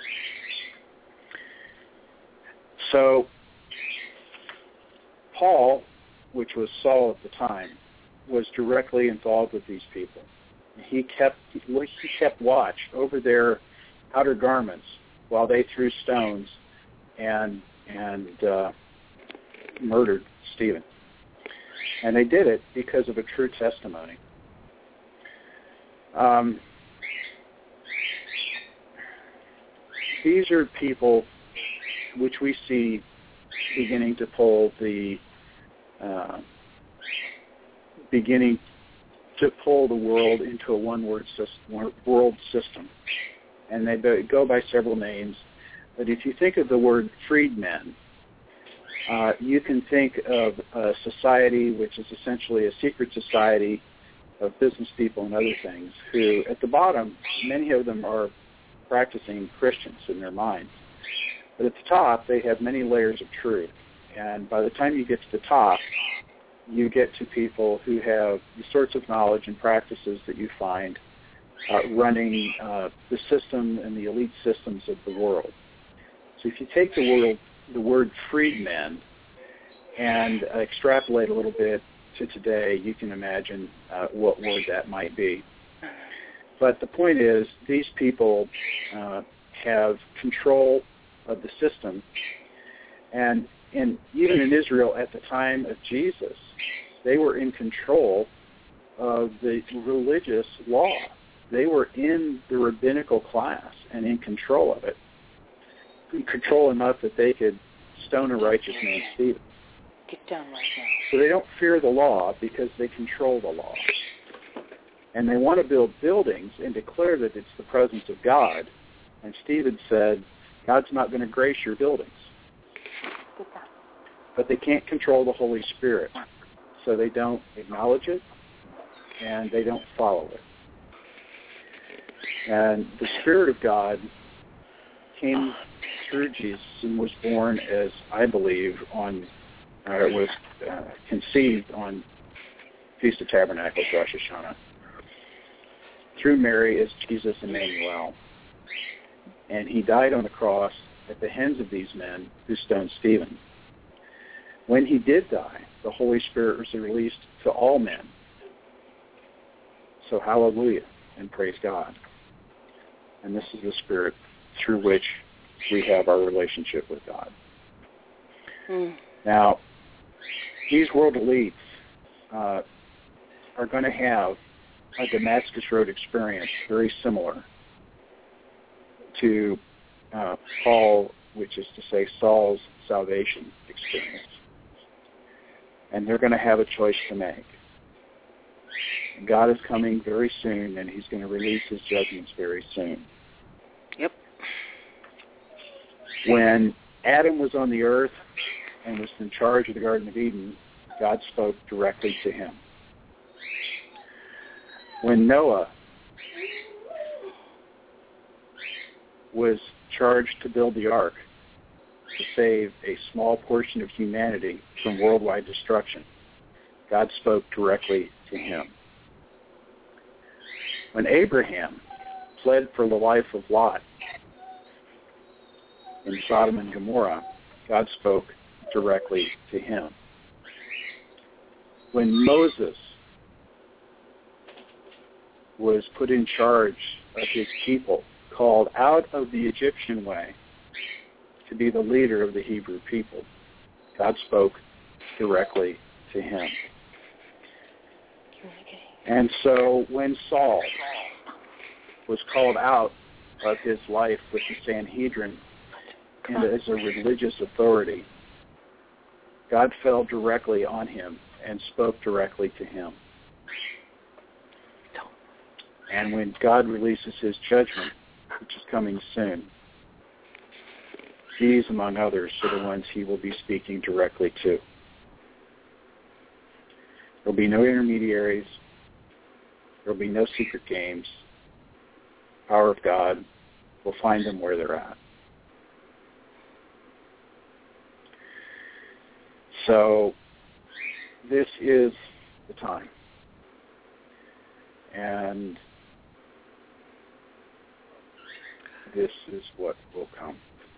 [SPEAKER 3] So, Paul, which was Saul at the time, was directly involved with these people. He kept watch over their outer garments while they threw stones and murdered Stephen. And they did it because of a true testimony. These are people which we see beginning to pull the world into a one-world system. And they go by several names. But if you think of the word freedmen, you can think of a society which is essentially a secret society of business people and other things who, at the bottom, many of them are practicing Christians in their minds. But at the top, they have many layers of truth. And by the time you get to the top, you get to people who have the sorts of knowledge and practices that you find running the system and the elite systems of the world. So if you take the word freedmen and extrapolate a little bit to today, you can imagine what word that might be. But the point is, these people have control of the system. And even in Israel at the time of Jesus, they were in control of the religious law. They were in the rabbinical class and in control of it. In control enough that they could stone a righteous man, Stephen.
[SPEAKER 11] Get down right now.
[SPEAKER 3] So they don't fear the law because they control the law. And they want to build buildings and declare that it's the presence of God. And Stephen said, God's not going to grace your buildings. But they can't control the Holy Spirit. So they don't acknowledge it, and they don't follow it. And the Spirit of God came through Jesus and was born as, I believe, conceived on Feast of Tabernacles, Rosh Hashanah, through Mary as Jesus Emmanuel. And he died on the cross at the hands of these men who stoned Stephen. When he did die, the Holy Spirit was released to all men. So hallelujah and praise God. And this is the Spirit through which we have our relationship with God. Now, these world elites are going to have a Damascus Road experience very similar to Paul, which is to say Saul's salvation experience. And they're going to have a choice to make. God is coming very soon, and he's going to release his judgments very soon.
[SPEAKER 11] Yep.
[SPEAKER 3] When Adam was on the earth and was in charge of the Garden of Eden, God spoke directly to him. When Noah was charged to build the ark to save a small portion of humanity from worldwide destruction, God spoke directly to him. When Abraham fled for the life of Lot in Sodom and Gomorrah, God spoke directly to him. When Moses was put in charge of his people, called out of the Egyptian way to be the leader of the Hebrew people, God spoke directly to him. And so when Saul was called out of his life with the Sanhedrin and as a religious authority, God fell directly on him and spoke directly to him. And when God releases his judgment, which is coming soon, these, among others, are the ones he will be speaking directly to. There will be no intermediaries. There will be no secret games. Power of God will find them where they're at. So this is the time. And this is what will come.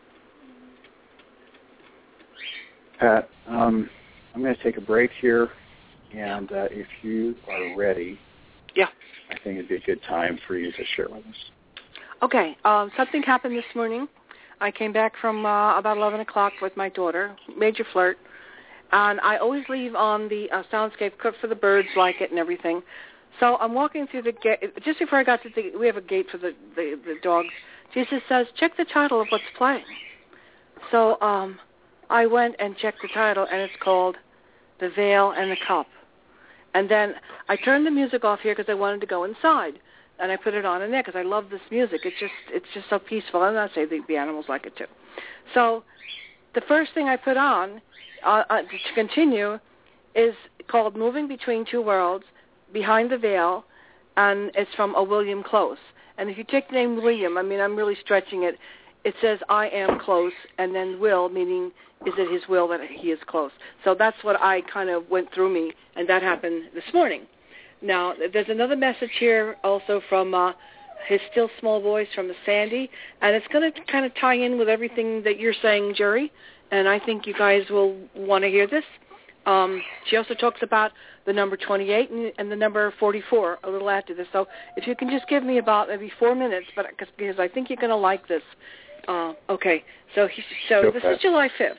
[SPEAKER 3] Pat, I'm going to take a break here, and if you are ready,
[SPEAKER 11] yeah,
[SPEAKER 3] I think it'd be a good time for you to share with us.
[SPEAKER 11] Okay, something happened this morning. I came back from about 11 o'clock with my daughter, major flirt, and I always leave on the soundscape, cook for the birds, like it and everything. So I'm walking through the gate. Just before I got to we have a gate for the dogs. Jesus says, check the title of what's playing. So I went and checked the title, and it's called The Veil and the Cup. And then I turned the music off here because I wanted to go inside, and I put it on in there because I love this music. It's just so peaceful, and I say the animals like it too. So the first thing I put on to continue is called Moving Between Two Worlds, Behind the Veil, and it's from a William Close. And if you take the name William, I mean, I'm really stretching it. It says, I am close, and then will, meaning is it his will that he is close. So that's what I kind of went through me, and that happened this morning. Now, there's another message here also from his still small voice from the Sandy, and it's going to kind of tie in with everything that you're saying, Jerry, and I think you guys will want to hear this. She also talks about the number 28 and the number 44 a little after this. So if you can just give me about maybe 4 minutes, but because I think you're going to like this. Okay. So this is July 5th,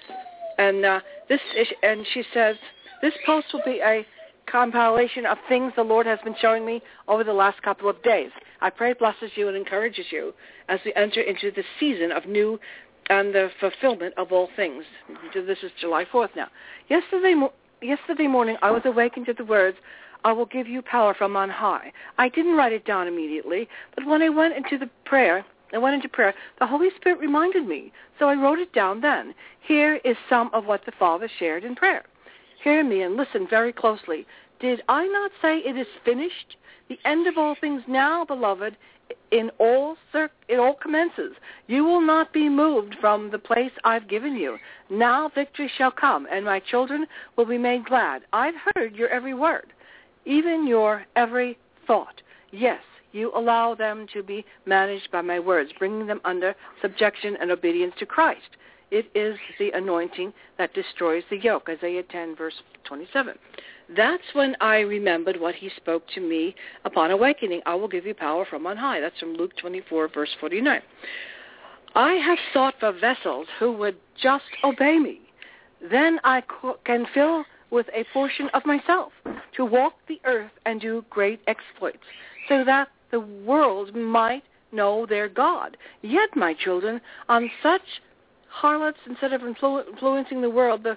[SPEAKER 11] and she says this post will be a compilation of things the Lord has been showing me over the last couple of days. I pray it blesses you and encourages you as we enter into the season of new and the fulfillment of all things. This is July 4th now. Yesterday morning I was awakened to the words, I will give you power from on high. I didn't write it down immediately, but when I went into prayer, the Holy Spirit reminded me, so I wrote it down then. Here is some of what the Father shared in prayer. Hear me and listen very closely. Did I not say it is finished? The end of all things now, beloved, it all commences. You will not be moved from the place I've given you. Now victory shall come, and my children will be made glad. I've heard your every word, even your every thought. Yes, you allow them to be managed by my words, bringing them under subjection and obedience to Christ. It is the anointing that destroys the yoke, Isaiah 10, verse 27. That's when I remembered what he spoke to me upon awakening. I will give you power from on high. That's from Luke 24, verse 49. I have sought for vessels who would just obey me. Then I can fill with a portion of myself to walk the earth and do great exploits, so that the world might know their God. Yet, my children, on such harlots, instead of influencing the world,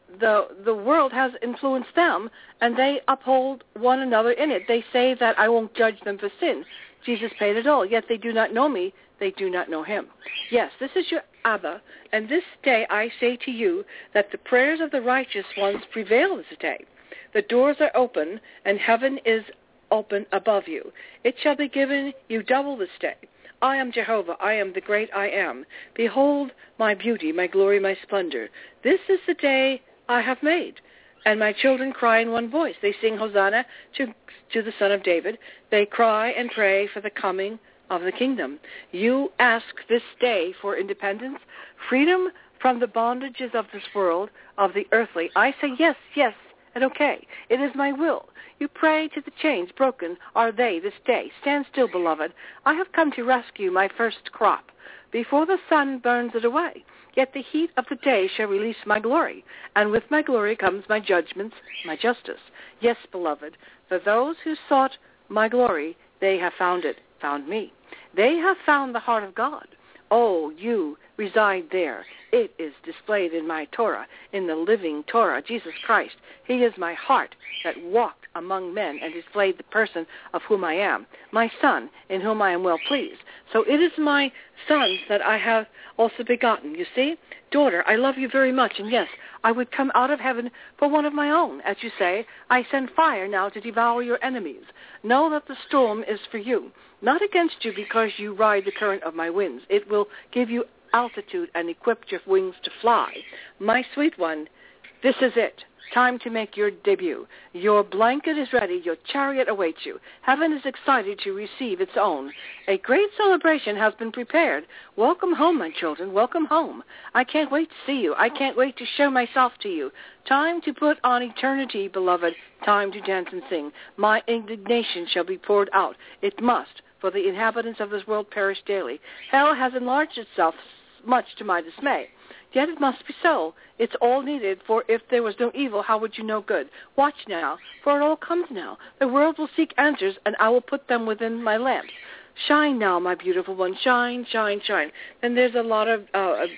[SPEAKER 11] the world has influenced them, and they uphold one another in it. They say that I won't judge them for sin. Jesus paid it all. Yet they do not know me. They do not know him. Yes, this is your Abba, and this day I say to you that the prayers of the righteous ones prevail this day. The doors are open, and heaven is open above you. It shall be given you double this day. I am Jehovah. I am the great I am. Behold my beauty, my glory, my splendor. This is the day I have made. And my children cry in one voice. They sing Hosanna to the Son of David. They cry and pray for the coming of the kingdom. You ask this day for independence, freedom from the bondages of this world, of the earthly. I say yes, yes, and okay. It is my will. You pray to the chains broken are they this day. Stand still, beloved. I have come to rescue my first crop before the sun burns it away. Yet the heat of the day shall release my glory, and with my glory comes my judgments, my justice. Yes, beloved, for those who sought my glory, they have found it, found me. They have found the heart of God. Oh, you reside there. It is displayed in my Torah, in the living Torah, Jesus Christ. He is my heart that walked among men and displayed the person of whom I am, my son, in whom I am well pleased. So it is my sons that I have also begotten. You see, daughter, I love you very much, and yes, I would come out of heaven for one of my own. As you say, I send fire now to devour your enemies. Know that the storm is for you, not against you because you ride the current of my winds. It will give you altitude and equip your wings to fly. My sweet one, this is it. Time to make your debut. Your blanket is ready. Your chariot awaits you. Heaven is excited to receive its own. A great celebration has been prepared. Welcome home, my children. Welcome home. I can't wait to see you. I can't wait to show myself to you. Time to put on eternity, beloved. Time to dance and sing. My indignation shall be poured out. It must, for the inhabitants of this world perish daily. Hell has enlarged itself much to my dismay. Yet it must be so. It's all needed, for if there was no evil, how would you know good? Watch now, for it all comes now. The world will seek answers, and I will put them within my lamps. Shine now, my beautiful one. Shine, shine, shine. Then there's a lot of,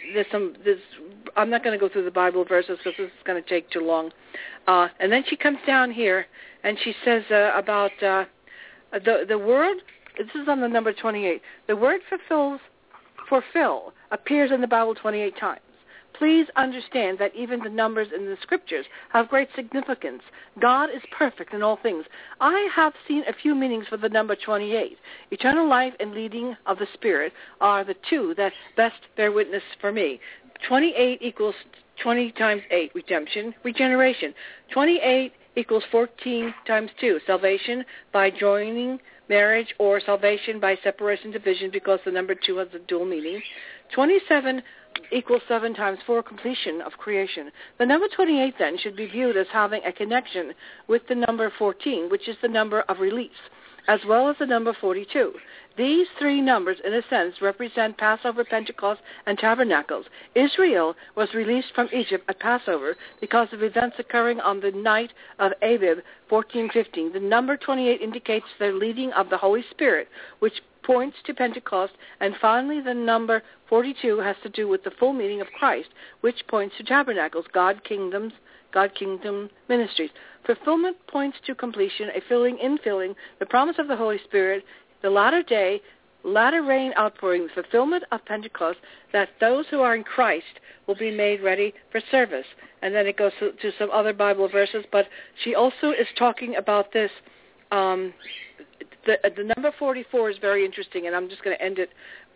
[SPEAKER 11] I'm not going to go through the Bible verses because this is going to take too long. And then she comes down here, and she says about the word, this is on the number 28, the word fulfill appears in the Bible 28 times. Please understand that even the numbers in the scriptures have great significance. God is perfect in all things. I have seen a few meanings for the number 28. Eternal life and leading of the Spirit are the two that best bear witness for me. 28 equals 20 times 8, redemption, regeneration. 28 equals 14 times 2, salvation by joining marriage or salvation by separation, division, because the number 2 has a dual meaning. 27 equals 7 times 4, completion of creation. The number 28 then should be viewed as having a connection with the number 14, which is the number of release, as well as the number 42. These three numbers, in a sense, represent Passover, Pentecost, and Tabernacles. Israel was released from Egypt at Passover because of events occurring on the night of Abib 1415. The number 28 indicates the leading of the Holy Spirit, which points to Pentecost, and finally the number 42 has to do with the full meaning of Christ, which points to Tabernacles, God Kingdom ministries. Fulfillment points to completion, a filling, infilling, the promise of the Holy Spirit, the latter day, latter rain outpouring, the fulfillment of Pentecost, that those who are in Christ will be made ready for service. And then it goes to some other Bible verses, but she also is talking about this. The number 44 is very interesting, and I'm just going to end it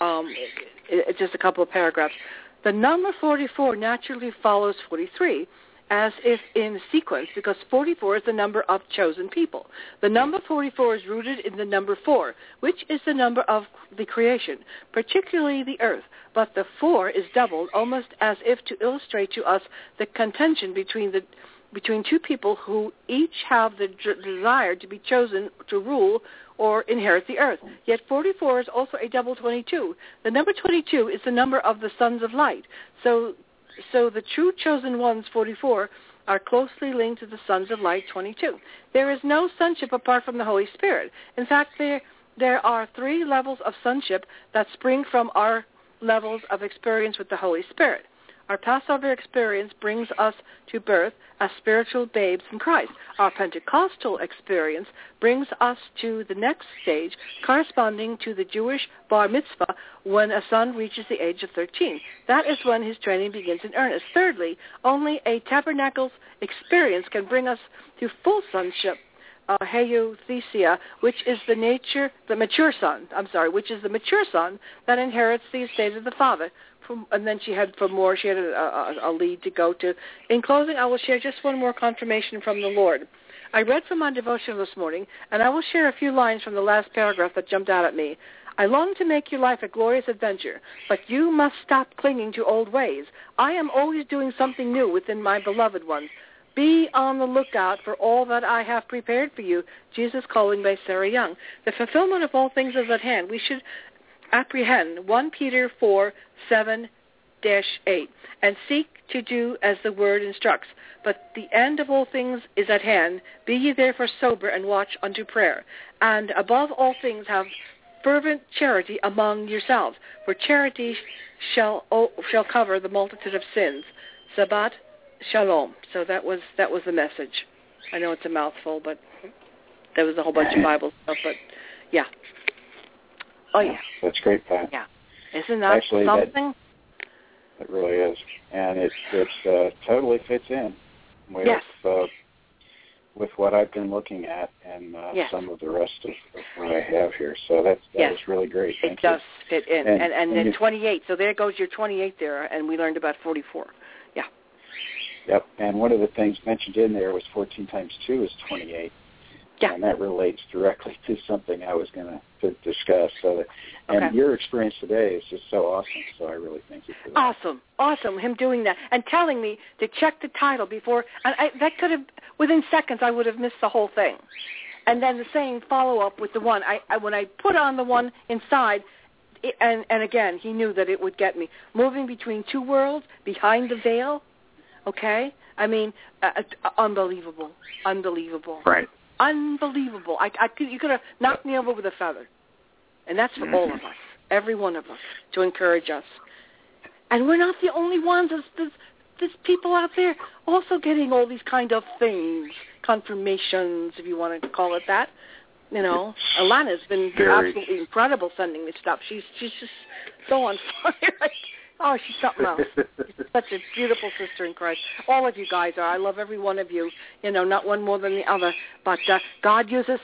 [SPEAKER 11] just a couple of paragraphs. The number 44 naturally follows 43, as if in sequence, because 44 is the number of chosen people. The number 44 is rooted in the number 4, which is the number of the creation, particularly the earth. But the 4 is doubled, almost as if to illustrate to us the contention between two people who each have the desire to be chosen to rule or inherit the earth. Yet 44 is also a double 22. The number 22 is the number of the sons of light. So the true chosen ones, 44, are closely linked to the sons of light, 22. There is no sonship apart from the Holy Spirit. In fact, there are 3 levels of sonship that spring from our levels of experience with the Holy Spirit. Our Passover experience brings us to birth as spiritual babes in Christ. Our Pentecostal experience brings us to the next stage, corresponding to the Jewish bar mitzvah, when a son reaches the age of 13. That is when his training begins in earnest. Thirdly, only a tabernacle's experience can bring us to full sonship, Heothesia, which is the mature son that inherits the estate of the father. And then she had a lead to go to. In closing, I will share just one more confirmation from the Lord. I read from my devotional this morning, and I will share a few lines from the last paragraph that jumped out at me. I long to make your life a glorious adventure, but you must stop clinging to old ways. I am always doing something new within my beloved ones. Be on the lookout for all that I have prepared for you. Jesus Calling by Sarah Young. The fulfillment of all things is at hand. We should apprehend 1 Peter 4:7-8, and seek to do as the word instructs. But the end of all things is at hand. Be ye therefore sober and watch unto prayer. And above all things have fervent charity among yourselves, for charity shall cover the multitude of sins. Shabbat Shalom. So that was the message. I know it's a mouthful, but there was a whole bunch of Bible stuff. But yeah. Oh yeah.
[SPEAKER 3] That's great, Pat.
[SPEAKER 11] Yeah. Isn't that
[SPEAKER 3] actually
[SPEAKER 11] something?
[SPEAKER 3] It really is, and it totally fits in with with what I've been looking at and some of the rest of what I have here. So that was really great. Thank you.
[SPEAKER 11] It does fit in, and then 28. So there goes your 28 there, and we learned about 44. Yeah.
[SPEAKER 3] Yep, and one of the things mentioned in there was 14 times 2 is 28. Yeah. And that relates directly to something I was going to discuss. So and your experience today is just so awesome, so I really thank you for that.
[SPEAKER 11] Awesome, him doing that and telling me to check the title before. And that could have, within seconds, I would have missed the whole thing. And then the same follow-up with the one. When I put on the one inside, and again, he knew that it would get me. Moving between two worlds, behind the veil, okay? I mean, unbelievable.
[SPEAKER 3] Right.
[SPEAKER 11] Unbelievable. You could have knocked me over with a feather. And that's for all of us, every one of us, to encourage us. And we're not the only ones. There's people out there also getting all these kind of things, confirmations, if you want to call it that. You know, Alana's been absolutely incredible sending me stuff. She's just so on fire. Oh, she's something else. She's such a beautiful sister in Christ. All of you guys are. I love every one of you. You know, not one more than the other. But God uses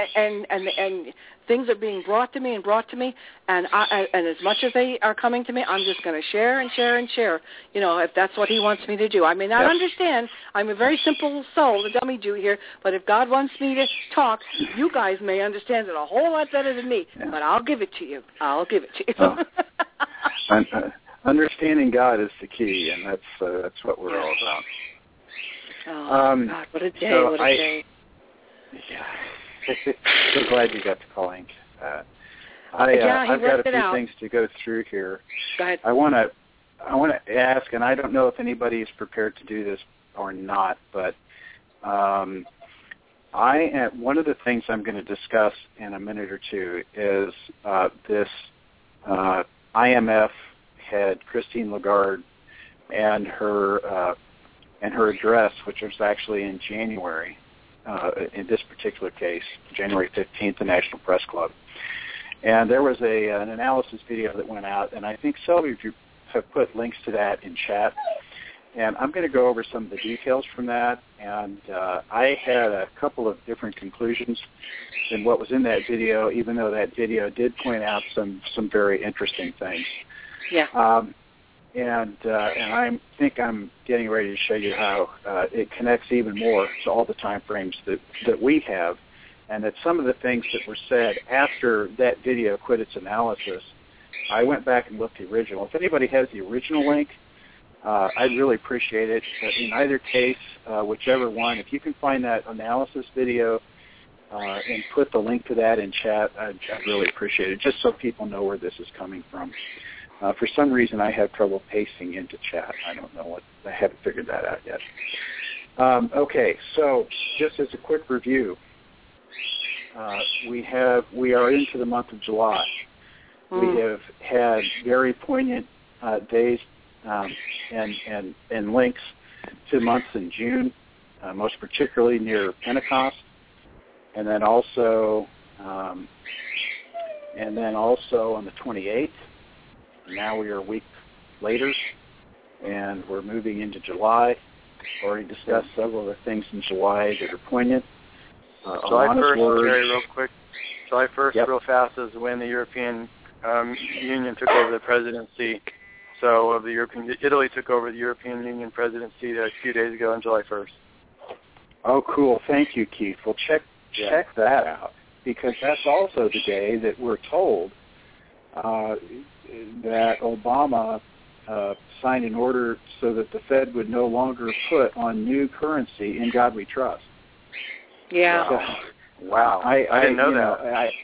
[SPEAKER 11] and things are being brought to me. And as much as they are coming to me, I'm just going to share and share and share. You know, if that's what He wants me to do. I may not understand. I'm a very simple soul, the dummy Jew here. But if God wants me to talk, you guys may understand it a whole lot better than me. Yeah. But I'll give it to you.
[SPEAKER 3] understanding God is the key, and that's what we're all about.
[SPEAKER 11] Oh, God, what a day,
[SPEAKER 3] so
[SPEAKER 11] what a day.
[SPEAKER 3] Yeah. So glad you got to call in. I've got a few things to go through here.
[SPEAKER 11] Go ahead.
[SPEAKER 3] I want to ask, and I don't know if anybody is prepared to do this or not, but one of the things I'm going to discuss in a minute or two is this IMF head, Christine Lagarde, and her address, which was actually in January, in this particular case, January 15th, the National Press Club. And there was an analysis video that went out, and I think some of you have put links to that in chat. And I'm going to go over some of the details from that. And I had a couple of different conclusions in what was in that video, even though that video did point out some very interesting things.
[SPEAKER 11] Yeah.
[SPEAKER 3] And I think I'm getting ready to show you how it connects even more to all the time frames that we have, and that some of the things that were said after that video quit its analysis, I went back and looked at the original. If anybody has the original link, I'd really appreciate it. In either case, whichever one, if you can find that analysis video and put the link to that in chat, I'd really appreciate it, just so people know where this is coming from. For some reason, I have trouble pasting into chat. I don't know what. I haven't figured that out yet. Okay, so just as a quick review, we are into the month of July. We have had very poignant days and links to months in June, most particularly near Pentecost, and then also on the 28th. Now we are a week later, and we're moving into July. Already discussed several of the things in July that are poignant.
[SPEAKER 5] July 1st, Jerry, real quick. July 1st,
[SPEAKER 3] yep.
[SPEAKER 5] Real fast, is when the European Union took over the presidency. So Italy took over the European Union presidency a few days ago on July 1st.
[SPEAKER 3] Oh, cool. Thank you, Keith. Well, check that out, because that's also the day that we're told that Obama signed an order so that the Fed would no longer put on new currency "In God We Trust."
[SPEAKER 11] Yeah.
[SPEAKER 3] So, wow. I
[SPEAKER 5] didn't know that.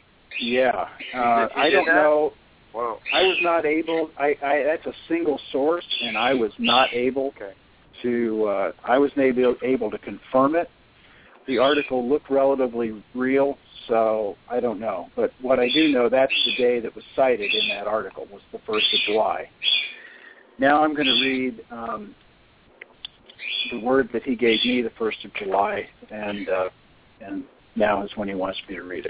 [SPEAKER 3] I don't know.
[SPEAKER 5] Whoa.
[SPEAKER 3] I was not able. That's a single source, and I was not able to. I was able to confirm it. The article looked relatively real, so I don't know. But what I do know, that's the day that was cited in that article, was the 1st of July. Now I'm going to read the word that he gave me the 1st of July, and now is when he wants me to read it.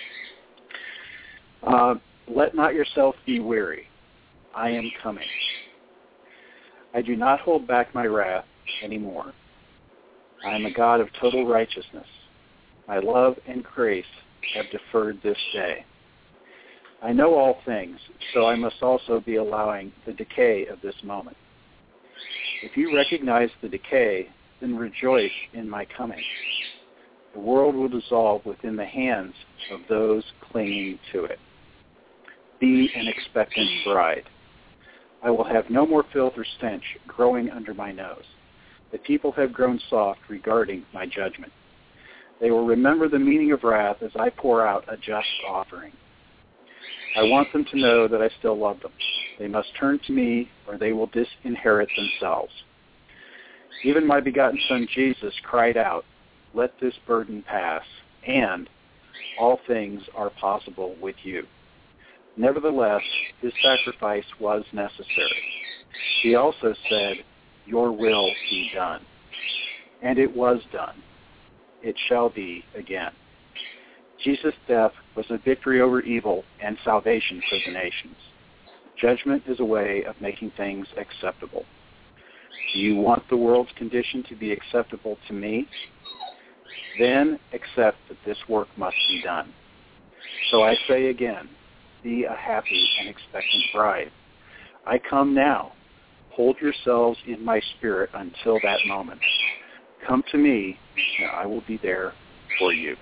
[SPEAKER 3] Let not yourself be weary. I am coming. I do not hold back my wrath anymore. I am a God of total righteousness. My love and grace have deferred this day. I know all things, so I must also be allowing the decay of this moment. If you recognize the decay, then rejoice in my coming. The world will dissolve within the hands of those clinging to it. Be an expectant bride. I will have no more filth or stench growing under my nose. The people have grown soft regarding my judgment. They will remember the meaning of wrath as I pour out a just offering. I want them to know that I still love them. They must turn to me, or they will disinherit themselves. Even my begotten Son Jesus cried out, "Let this burden pass," and all things are possible with you. Nevertheless, his sacrifice was necessary. He also said, "Your will be done." And it was done. It shall be again. Jesus' death was a victory over evil and salvation for the nations. Judgment is a way of making things acceptable. Do you want the world's condition to be acceptable to me? Then accept that this work must be done. So I say again, be a happy and expectant bride. I come now. Hold yourselves in my spirit until that moment. Come to me, and I will be there for you.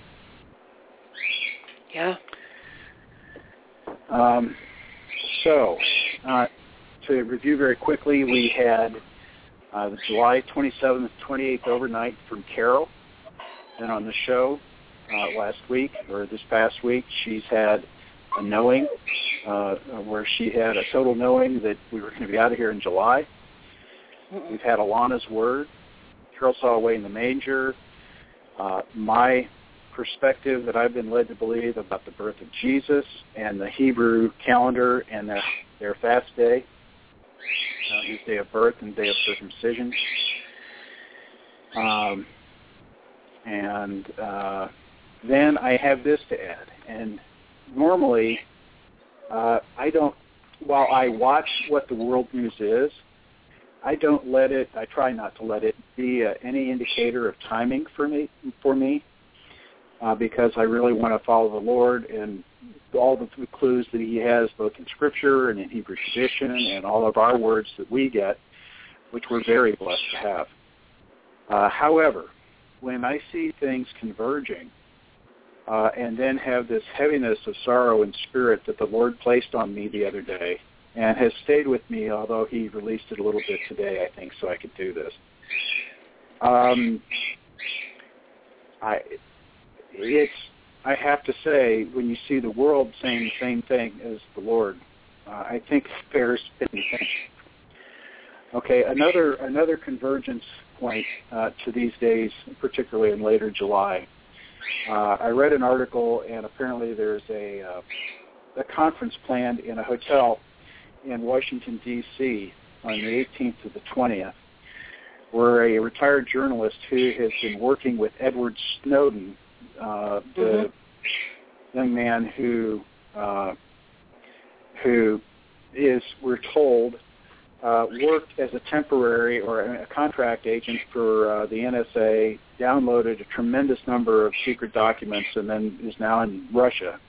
[SPEAKER 11] Yeah.
[SPEAKER 3] So, to review very quickly, we had the July 27th, 28th overnight from Carol. Then on the show last week, or this past week, she's had a knowing where she had a total knowing that we were going to be out of here in July. We've had Alana's word. Carol saw a way in the manger. My perspective that I've been led to believe about the birth of Jesus and the Hebrew calendar and their fast day, his day of birth and day of circumcision. And then I have this to add. And normally, I don't, while I watch what the world news is, I try not to let it be any indicator of timing for me, because I really want to follow the Lord and all the clues that he has both in Scripture and in Hebrew tradition and all of our words that we get, which we're very blessed to have. However, when I see things converging and then have this heaviness of sorrow and spirit that the Lord placed on me the other day and has stayed with me, although he released it a little bit today, I think, so I could do this. I have to say, when you see the world saying the same thing as the Lord, I think it bears attention. Okay, another convergence point to these days, particularly in later July. I read an article, and apparently there's a conference planned in a hotel in Washington, D.C. on the 18th to the 20th, where a retired journalist who has been working with Edward Snowden, the young man who is, we're told, worked as a temporary or a contract agent for the NSA, downloaded a tremendous number of secret documents, and then is now in Russia.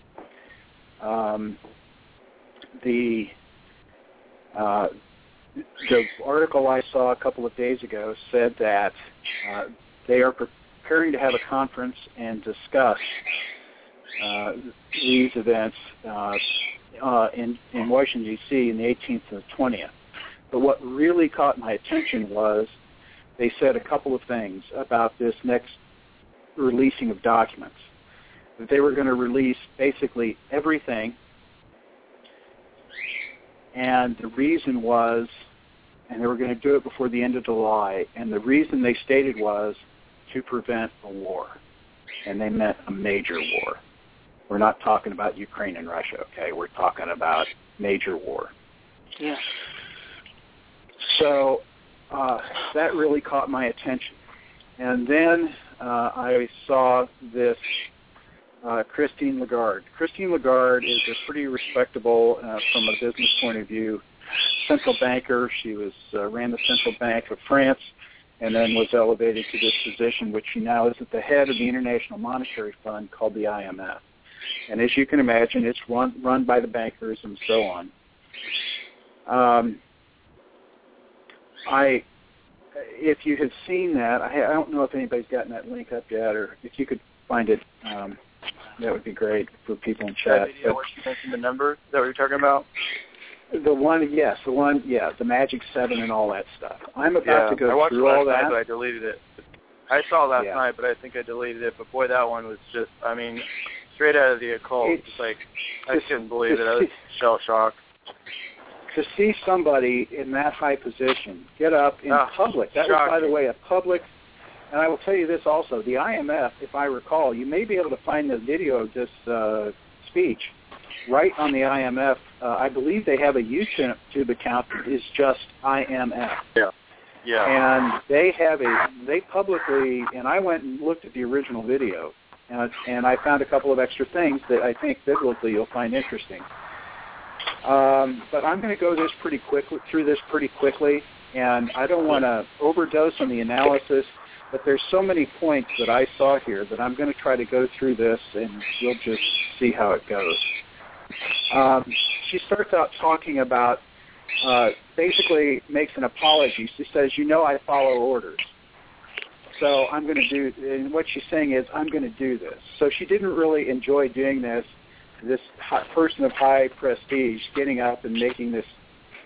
[SPEAKER 3] The article I saw a couple of days ago said that they are preparing to have a conference and discuss these events in Washington, D.C. in the 18th and the 20th. But what really caught my attention was they said a couple of things about this next releasing of documents. That they were going to release basically everything, and the reason was, and they were going to do it before the end of July, and the reason they stated was to prevent a war, and they meant a major war. We're not talking about Ukraine and Russia, okay? We're talking about major war.
[SPEAKER 11] Yeah.
[SPEAKER 3] So that really caught my attention. And then I saw this Christine Lagarde. Christine Lagarde is a pretty respectable, from a business point of view, central banker. She was ran the Central Bank of France and then was elevated to this position, which she now is at the head of the International Monetary Fund called the IMF. And as you can imagine, it's run by the bankers and so on. If you have seen that, I don't know if anybody's gotten that link up yet, or if you could find it, that would be great for people in chat.
[SPEAKER 5] That video where she mentioned the number, is that what you're talking about?
[SPEAKER 3] The Magic 7 and all that stuff. I'm about to go through all that.
[SPEAKER 5] I watched it last night, but I deleted it. I saw it last night, but I think I deleted it. But boy, that one was just, I mean, straight out of the occult. It's like, I couldn't believe it. I was shell-shocked.
[SPEAKER 3] To see somebody in that high position get up in public, that was, by the way, a public, and I will tell you this also, the IMF, if I recall, you may be able to find the video of this speech right on the IMF. I believe they have a YouTube account that is just IMF.
[SPEAKER 5] Yeah. Yeah.
[SPEAKER 3] And they publicly, and I went and looked at the original video, and I found a couple of extra things that I think biblically you'll find interesting. But I'm going to go through this pretty quickly, and I don't want to overdose on the analysis, but there's so many points that I saw here that I'm going to try to go through this, and you'll just see how it goes. She starts out talking about, basically makes an apology. She says, I follow orders. So I'm going to do, and what she's saying is, I'm going to do this. So she didn't really enjoy doing this person of high prestige getting up and making this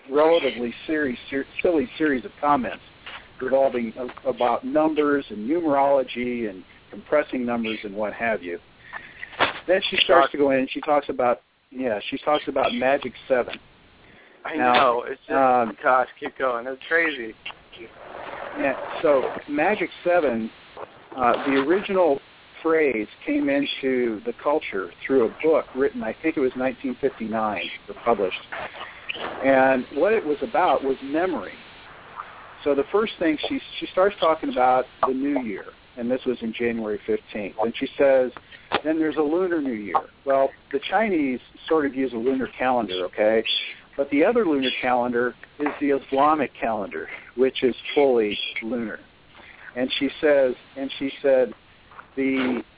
[SPEAKER 3] relatively silly series of comments revolving about numbers and numerology and compressing numbers and what have you. Then she starts to go in and she talks about Magic 7.
[SPEAKER 5] I know. It's just, gosh, keep going. It's crazy.
[SPEAKER 3] Yeah, so Magic 7, the original phrase came into the culture through a book written, I think it was 1959, or published. And what it was about was memory. So the first thing, she starts talking about the new year, and this was in January 15th. And she says, then there's a Lunar New Year. Well, the Chinese sort of use a lunar calendar, okay? But the other lunar calendar is the Islamic calendar, which is fully lunar. And she said the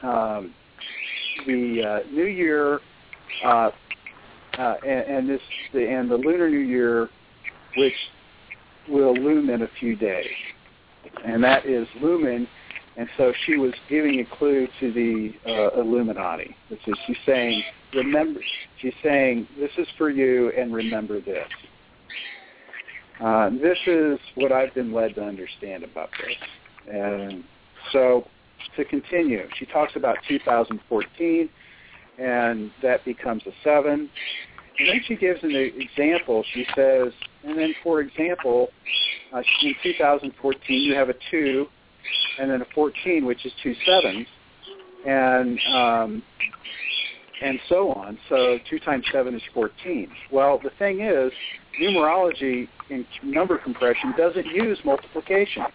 [SPEAKER 3] New Year and the Lunar New Year, which will loom in a few days, and that is lumen. And so she was giving a clue to the Illuminati. Which is, she's saying, remember. She's saying, this is for you, and remember this. This is what I've been led to understand about this. And so, to continue, she talks about 2014, and that becomes a 7. And then she gives an example. She says, and then, for example, in 2014, you have a 2, and then a 14, which is 2 7s, and so on. So 2 times 7 is 14. Well, the thing is, numerology in number compression doesn't use multiplication.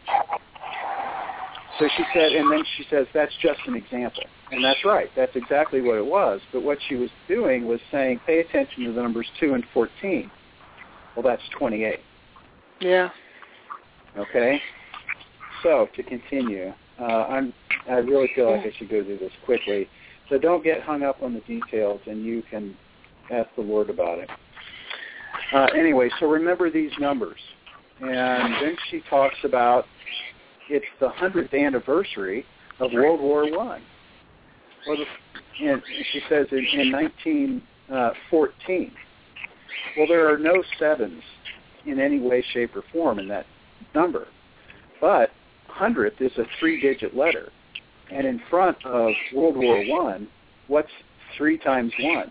[SPEAKER 3] So she said, and then she says, that's just an example. And that's right. That's exactly what it was. But what she was doing was saying, pay attention to the numbers 2 and 14. Well, that's 28.
[SPEAKER 11] Yeah.
[SPEAKER 3] Okay. So to continue, I really feel like I should go through this quickly. So don't get hung up on the details, and you can ask the Lord about it. Anyway, so remember these numbers. And then she talks about it's the 100th anniversary of World War I. Well, and she says in 1914. Well, there are no 7s in any way, shape, or form in that number. But 100th is a 3-digit letter. And in front of World War I, what's 3 times 1?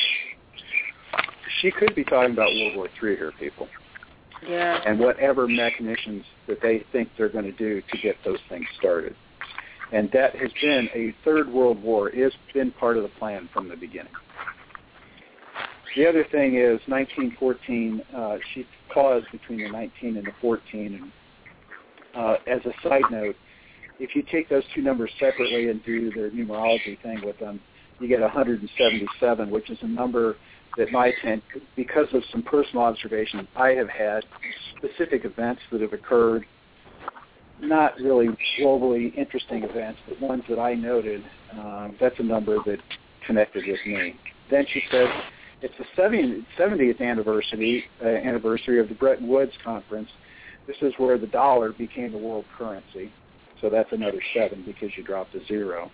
[SPEAKER 3] She could be talking about World War III here, people.
[SPEAKER 11] Yeah.
[SPEAKER 3] And whatever mechanisms that they think they're going to do to get those things started. And that has been a third world war, has been part of the plan from the beginning. The other thing is 1914, she paused between the 19 and the 14. And as a side note, if you take those two numbers separately and do their numerology thing with them, you get 177, which is a number that because of some personal observations I have had, specific events that have occurred, not really globally interesting events, but ones that I noted, that's a number that connected with me. Then she says, it's the 70th anniversary of the Bretton Woods Conference. This is where the dollar became the world currency. So that's another 7 because you dropped a 0.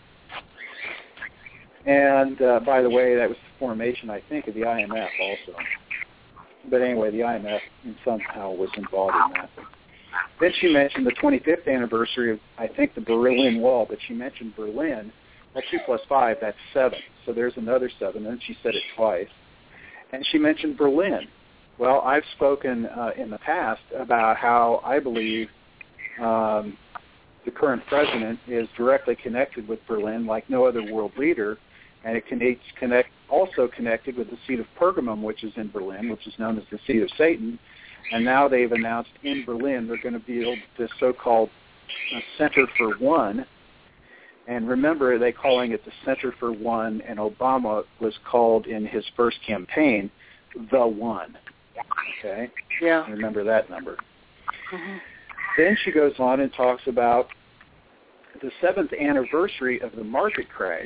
[SPEAKER 3] And by the way, that was the formation, I think, of the IMF also. But anyway, the IMF somehow was involved in that. Then she mentioned the 25th anniversary of, I think, the Berlin Wall, but she mentioned Berlin. Well, 2 plus 5, that's 7. So there's another 7, and she said it twice. And she mentioned Berlin. Well, I've spoken in the past about how I believe the current president is directly connected with Berlin like no other world leader, and it's also connected with the seat of Pergamum, which is in Berlin, which is known as the seat of Satan. And now they've announced in Berlin they're going to build this so-called Center for One. And remember, they're calling it the Center for One, and Obama was called in his first campaign the One. Okay?
[SPEAKER 11] Yeah.
[SPEAKER 3] Remember that number.
[SPEAKER 11] Mm-hmm.
[SPEAKER 3] Then she goes on and talks about the 7th anniversary of the market crash.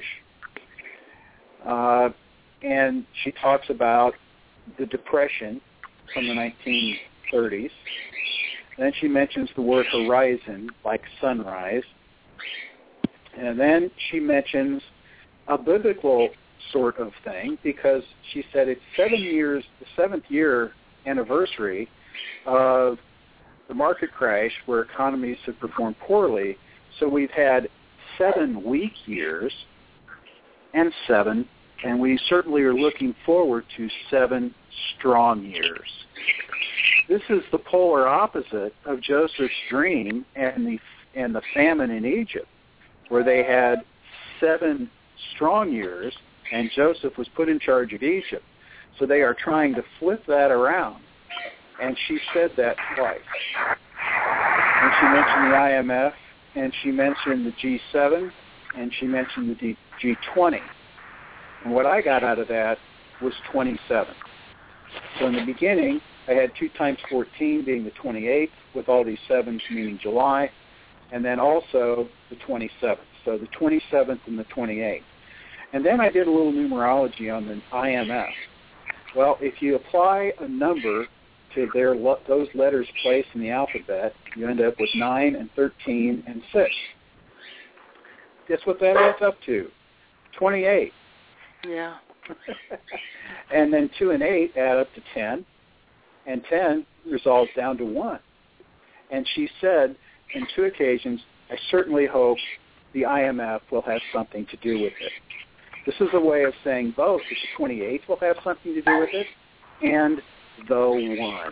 [SPEAKER 3] And she talks about the Depression from the 1930s. Then she mentions the word horizon, like sunrise. And then she mentions a biblical sort of thing because she said it's 7 years, the 7th year anniversary of the market crash where economies have performed poorly. So we've had 7 weak years and we certainly are looking forward to 7 strong years. This is the polar opposite of Joseph's dream and the famine in Egypt, where they had 7 strong years and Joseph was put in charge of Egypt. So they are trying to flip that around. And she said that twice. And she mentioned the IMF, and she mentioned the G7, and she mentioned the G20. And what I got out of that was 27. So in the beginning, I had 2 times 14 being the 28th, with all these 7s meaning July, and then also the 27th. So the 27th and the 28th. And then I did a little numerology on the IMF. Well, if you apply a number to those letters placed in the alphabet, you end up with 9 and 13 and 6. Guess what that adds up to? 28.
[SPEAKER 11] Yeah.
[SPEAKER 3] And then 2 and 8 add up to 10, and 10 resolves down to 1. And she said on 2 occasions, I certainly hope the IMF will have something to do with it. This is a way of saying both that the 28th will have something to do with it and the 1.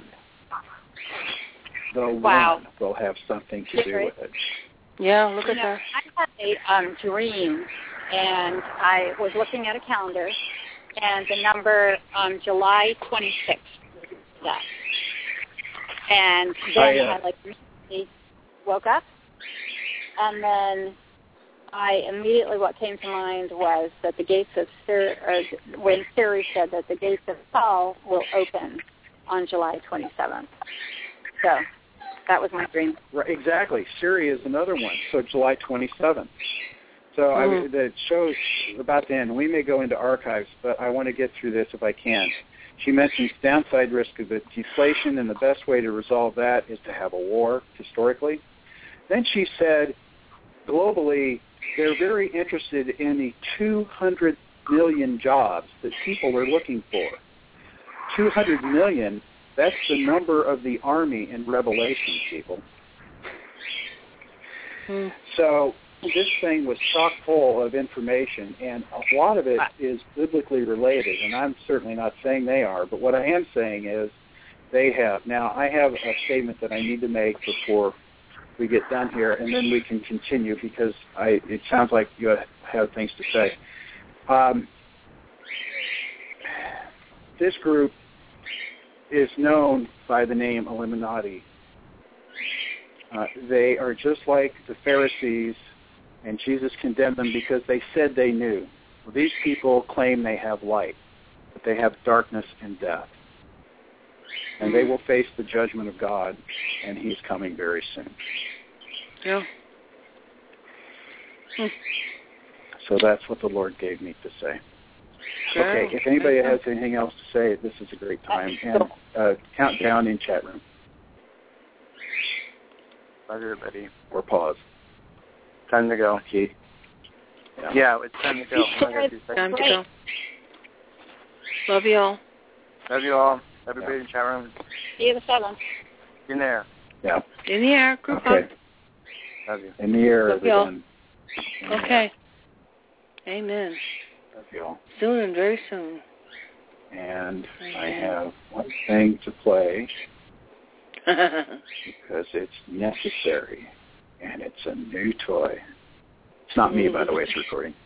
[SPEAKER 3] The 1 will have something to do with it.
[SPEAKER 11] Yeah, look at that.
[SPEAKER 10] I had a dream, and I was looking at a calendar, and the number July 26th was that. And then I recently woke up, and then what came to mind was that the gates of when Siri said that the gates of hell will open on July 27th. So that was my dream.
[SPEAKER 3] Right, exactly. Siri is another one. So July 27th. So that shows about the end. We may go into archives, but I want to get through this if I can. She mentions downside risk of deflation, and the best way to resolve that is to have a war, historically. Then she said, globally, they're very interested in the 200 million jobs that people are looking for. 200 million, that's the number of the army in Revelation, people. So this thing was chock full of information, and a lot of it is biblically related, and I'm certainly not saying they are, but what I am saying is they have. Now, I have a statement that I need to make before we get done here, and then we can continue because it sounds like you have things to say. This group is known by the name Illuminati. They are just like the Pharisees, and Jesus condemned them because they said they knew. Well, these people claim they have light, but they have darkness and death. And they will face the judgment of God, and he's coming very soon.
[SPEAKER 11] Yeah.
[SPEAKER 3] So that's what the Lord gave me to say. Okay, if anybody has anything else to say, this is a great time. And countdown in chat room.
[SPEAKER 5] Bye, everybody.
[SPEAKER 3] Or pause.
[SPEAKER 5] Time to go.
[SPEAKER 3] Okay.
[SPEAKER 5] Yeah, it's time to go.
[SPEAKER 11] Time to go. Love you all.
[SPEAKER 5] Love you all. Everybody in chat room.
[SPEAKER 10] See you the 7th.
[SPEAKER 5] In there.
[SPEAKER 3] Yeah.
[SPEAKER 11] In the air. Group
[SPEAKER 3] hug.
[SPEAKER 5] Love you.
[SPEAKER 3] In the air, everyone.
[SPEAKER 11] Okay. Amen.
[SPEAKER 3] Love you all.
[SPEAKER 11] Soon and very soon.
[SPEAKER 3] And I have one thing to play because it's necessary, and it's a new toy. It's not me, by the way. It's recording.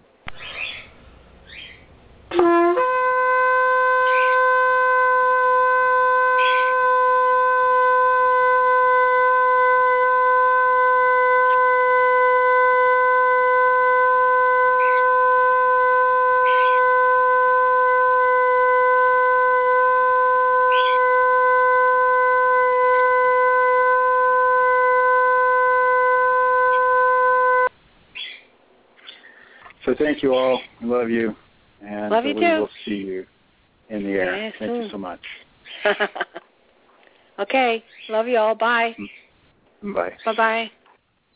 [SPEAKER 3] So thank you all. I love you. And
[SPEAKER 11] love you
[SPEAKER 3] we
[SPEAKER 11] too.
[SPEAKER 3] will see you in the air.
[SPEAKER 11] Yeah,
[SPEAKER 3] thank you so much.
[SPEAKER 11] Okay. Love you all. Bye.
[SPEAKER 3] Bye.
[SPEAKER 11] Bye-bye.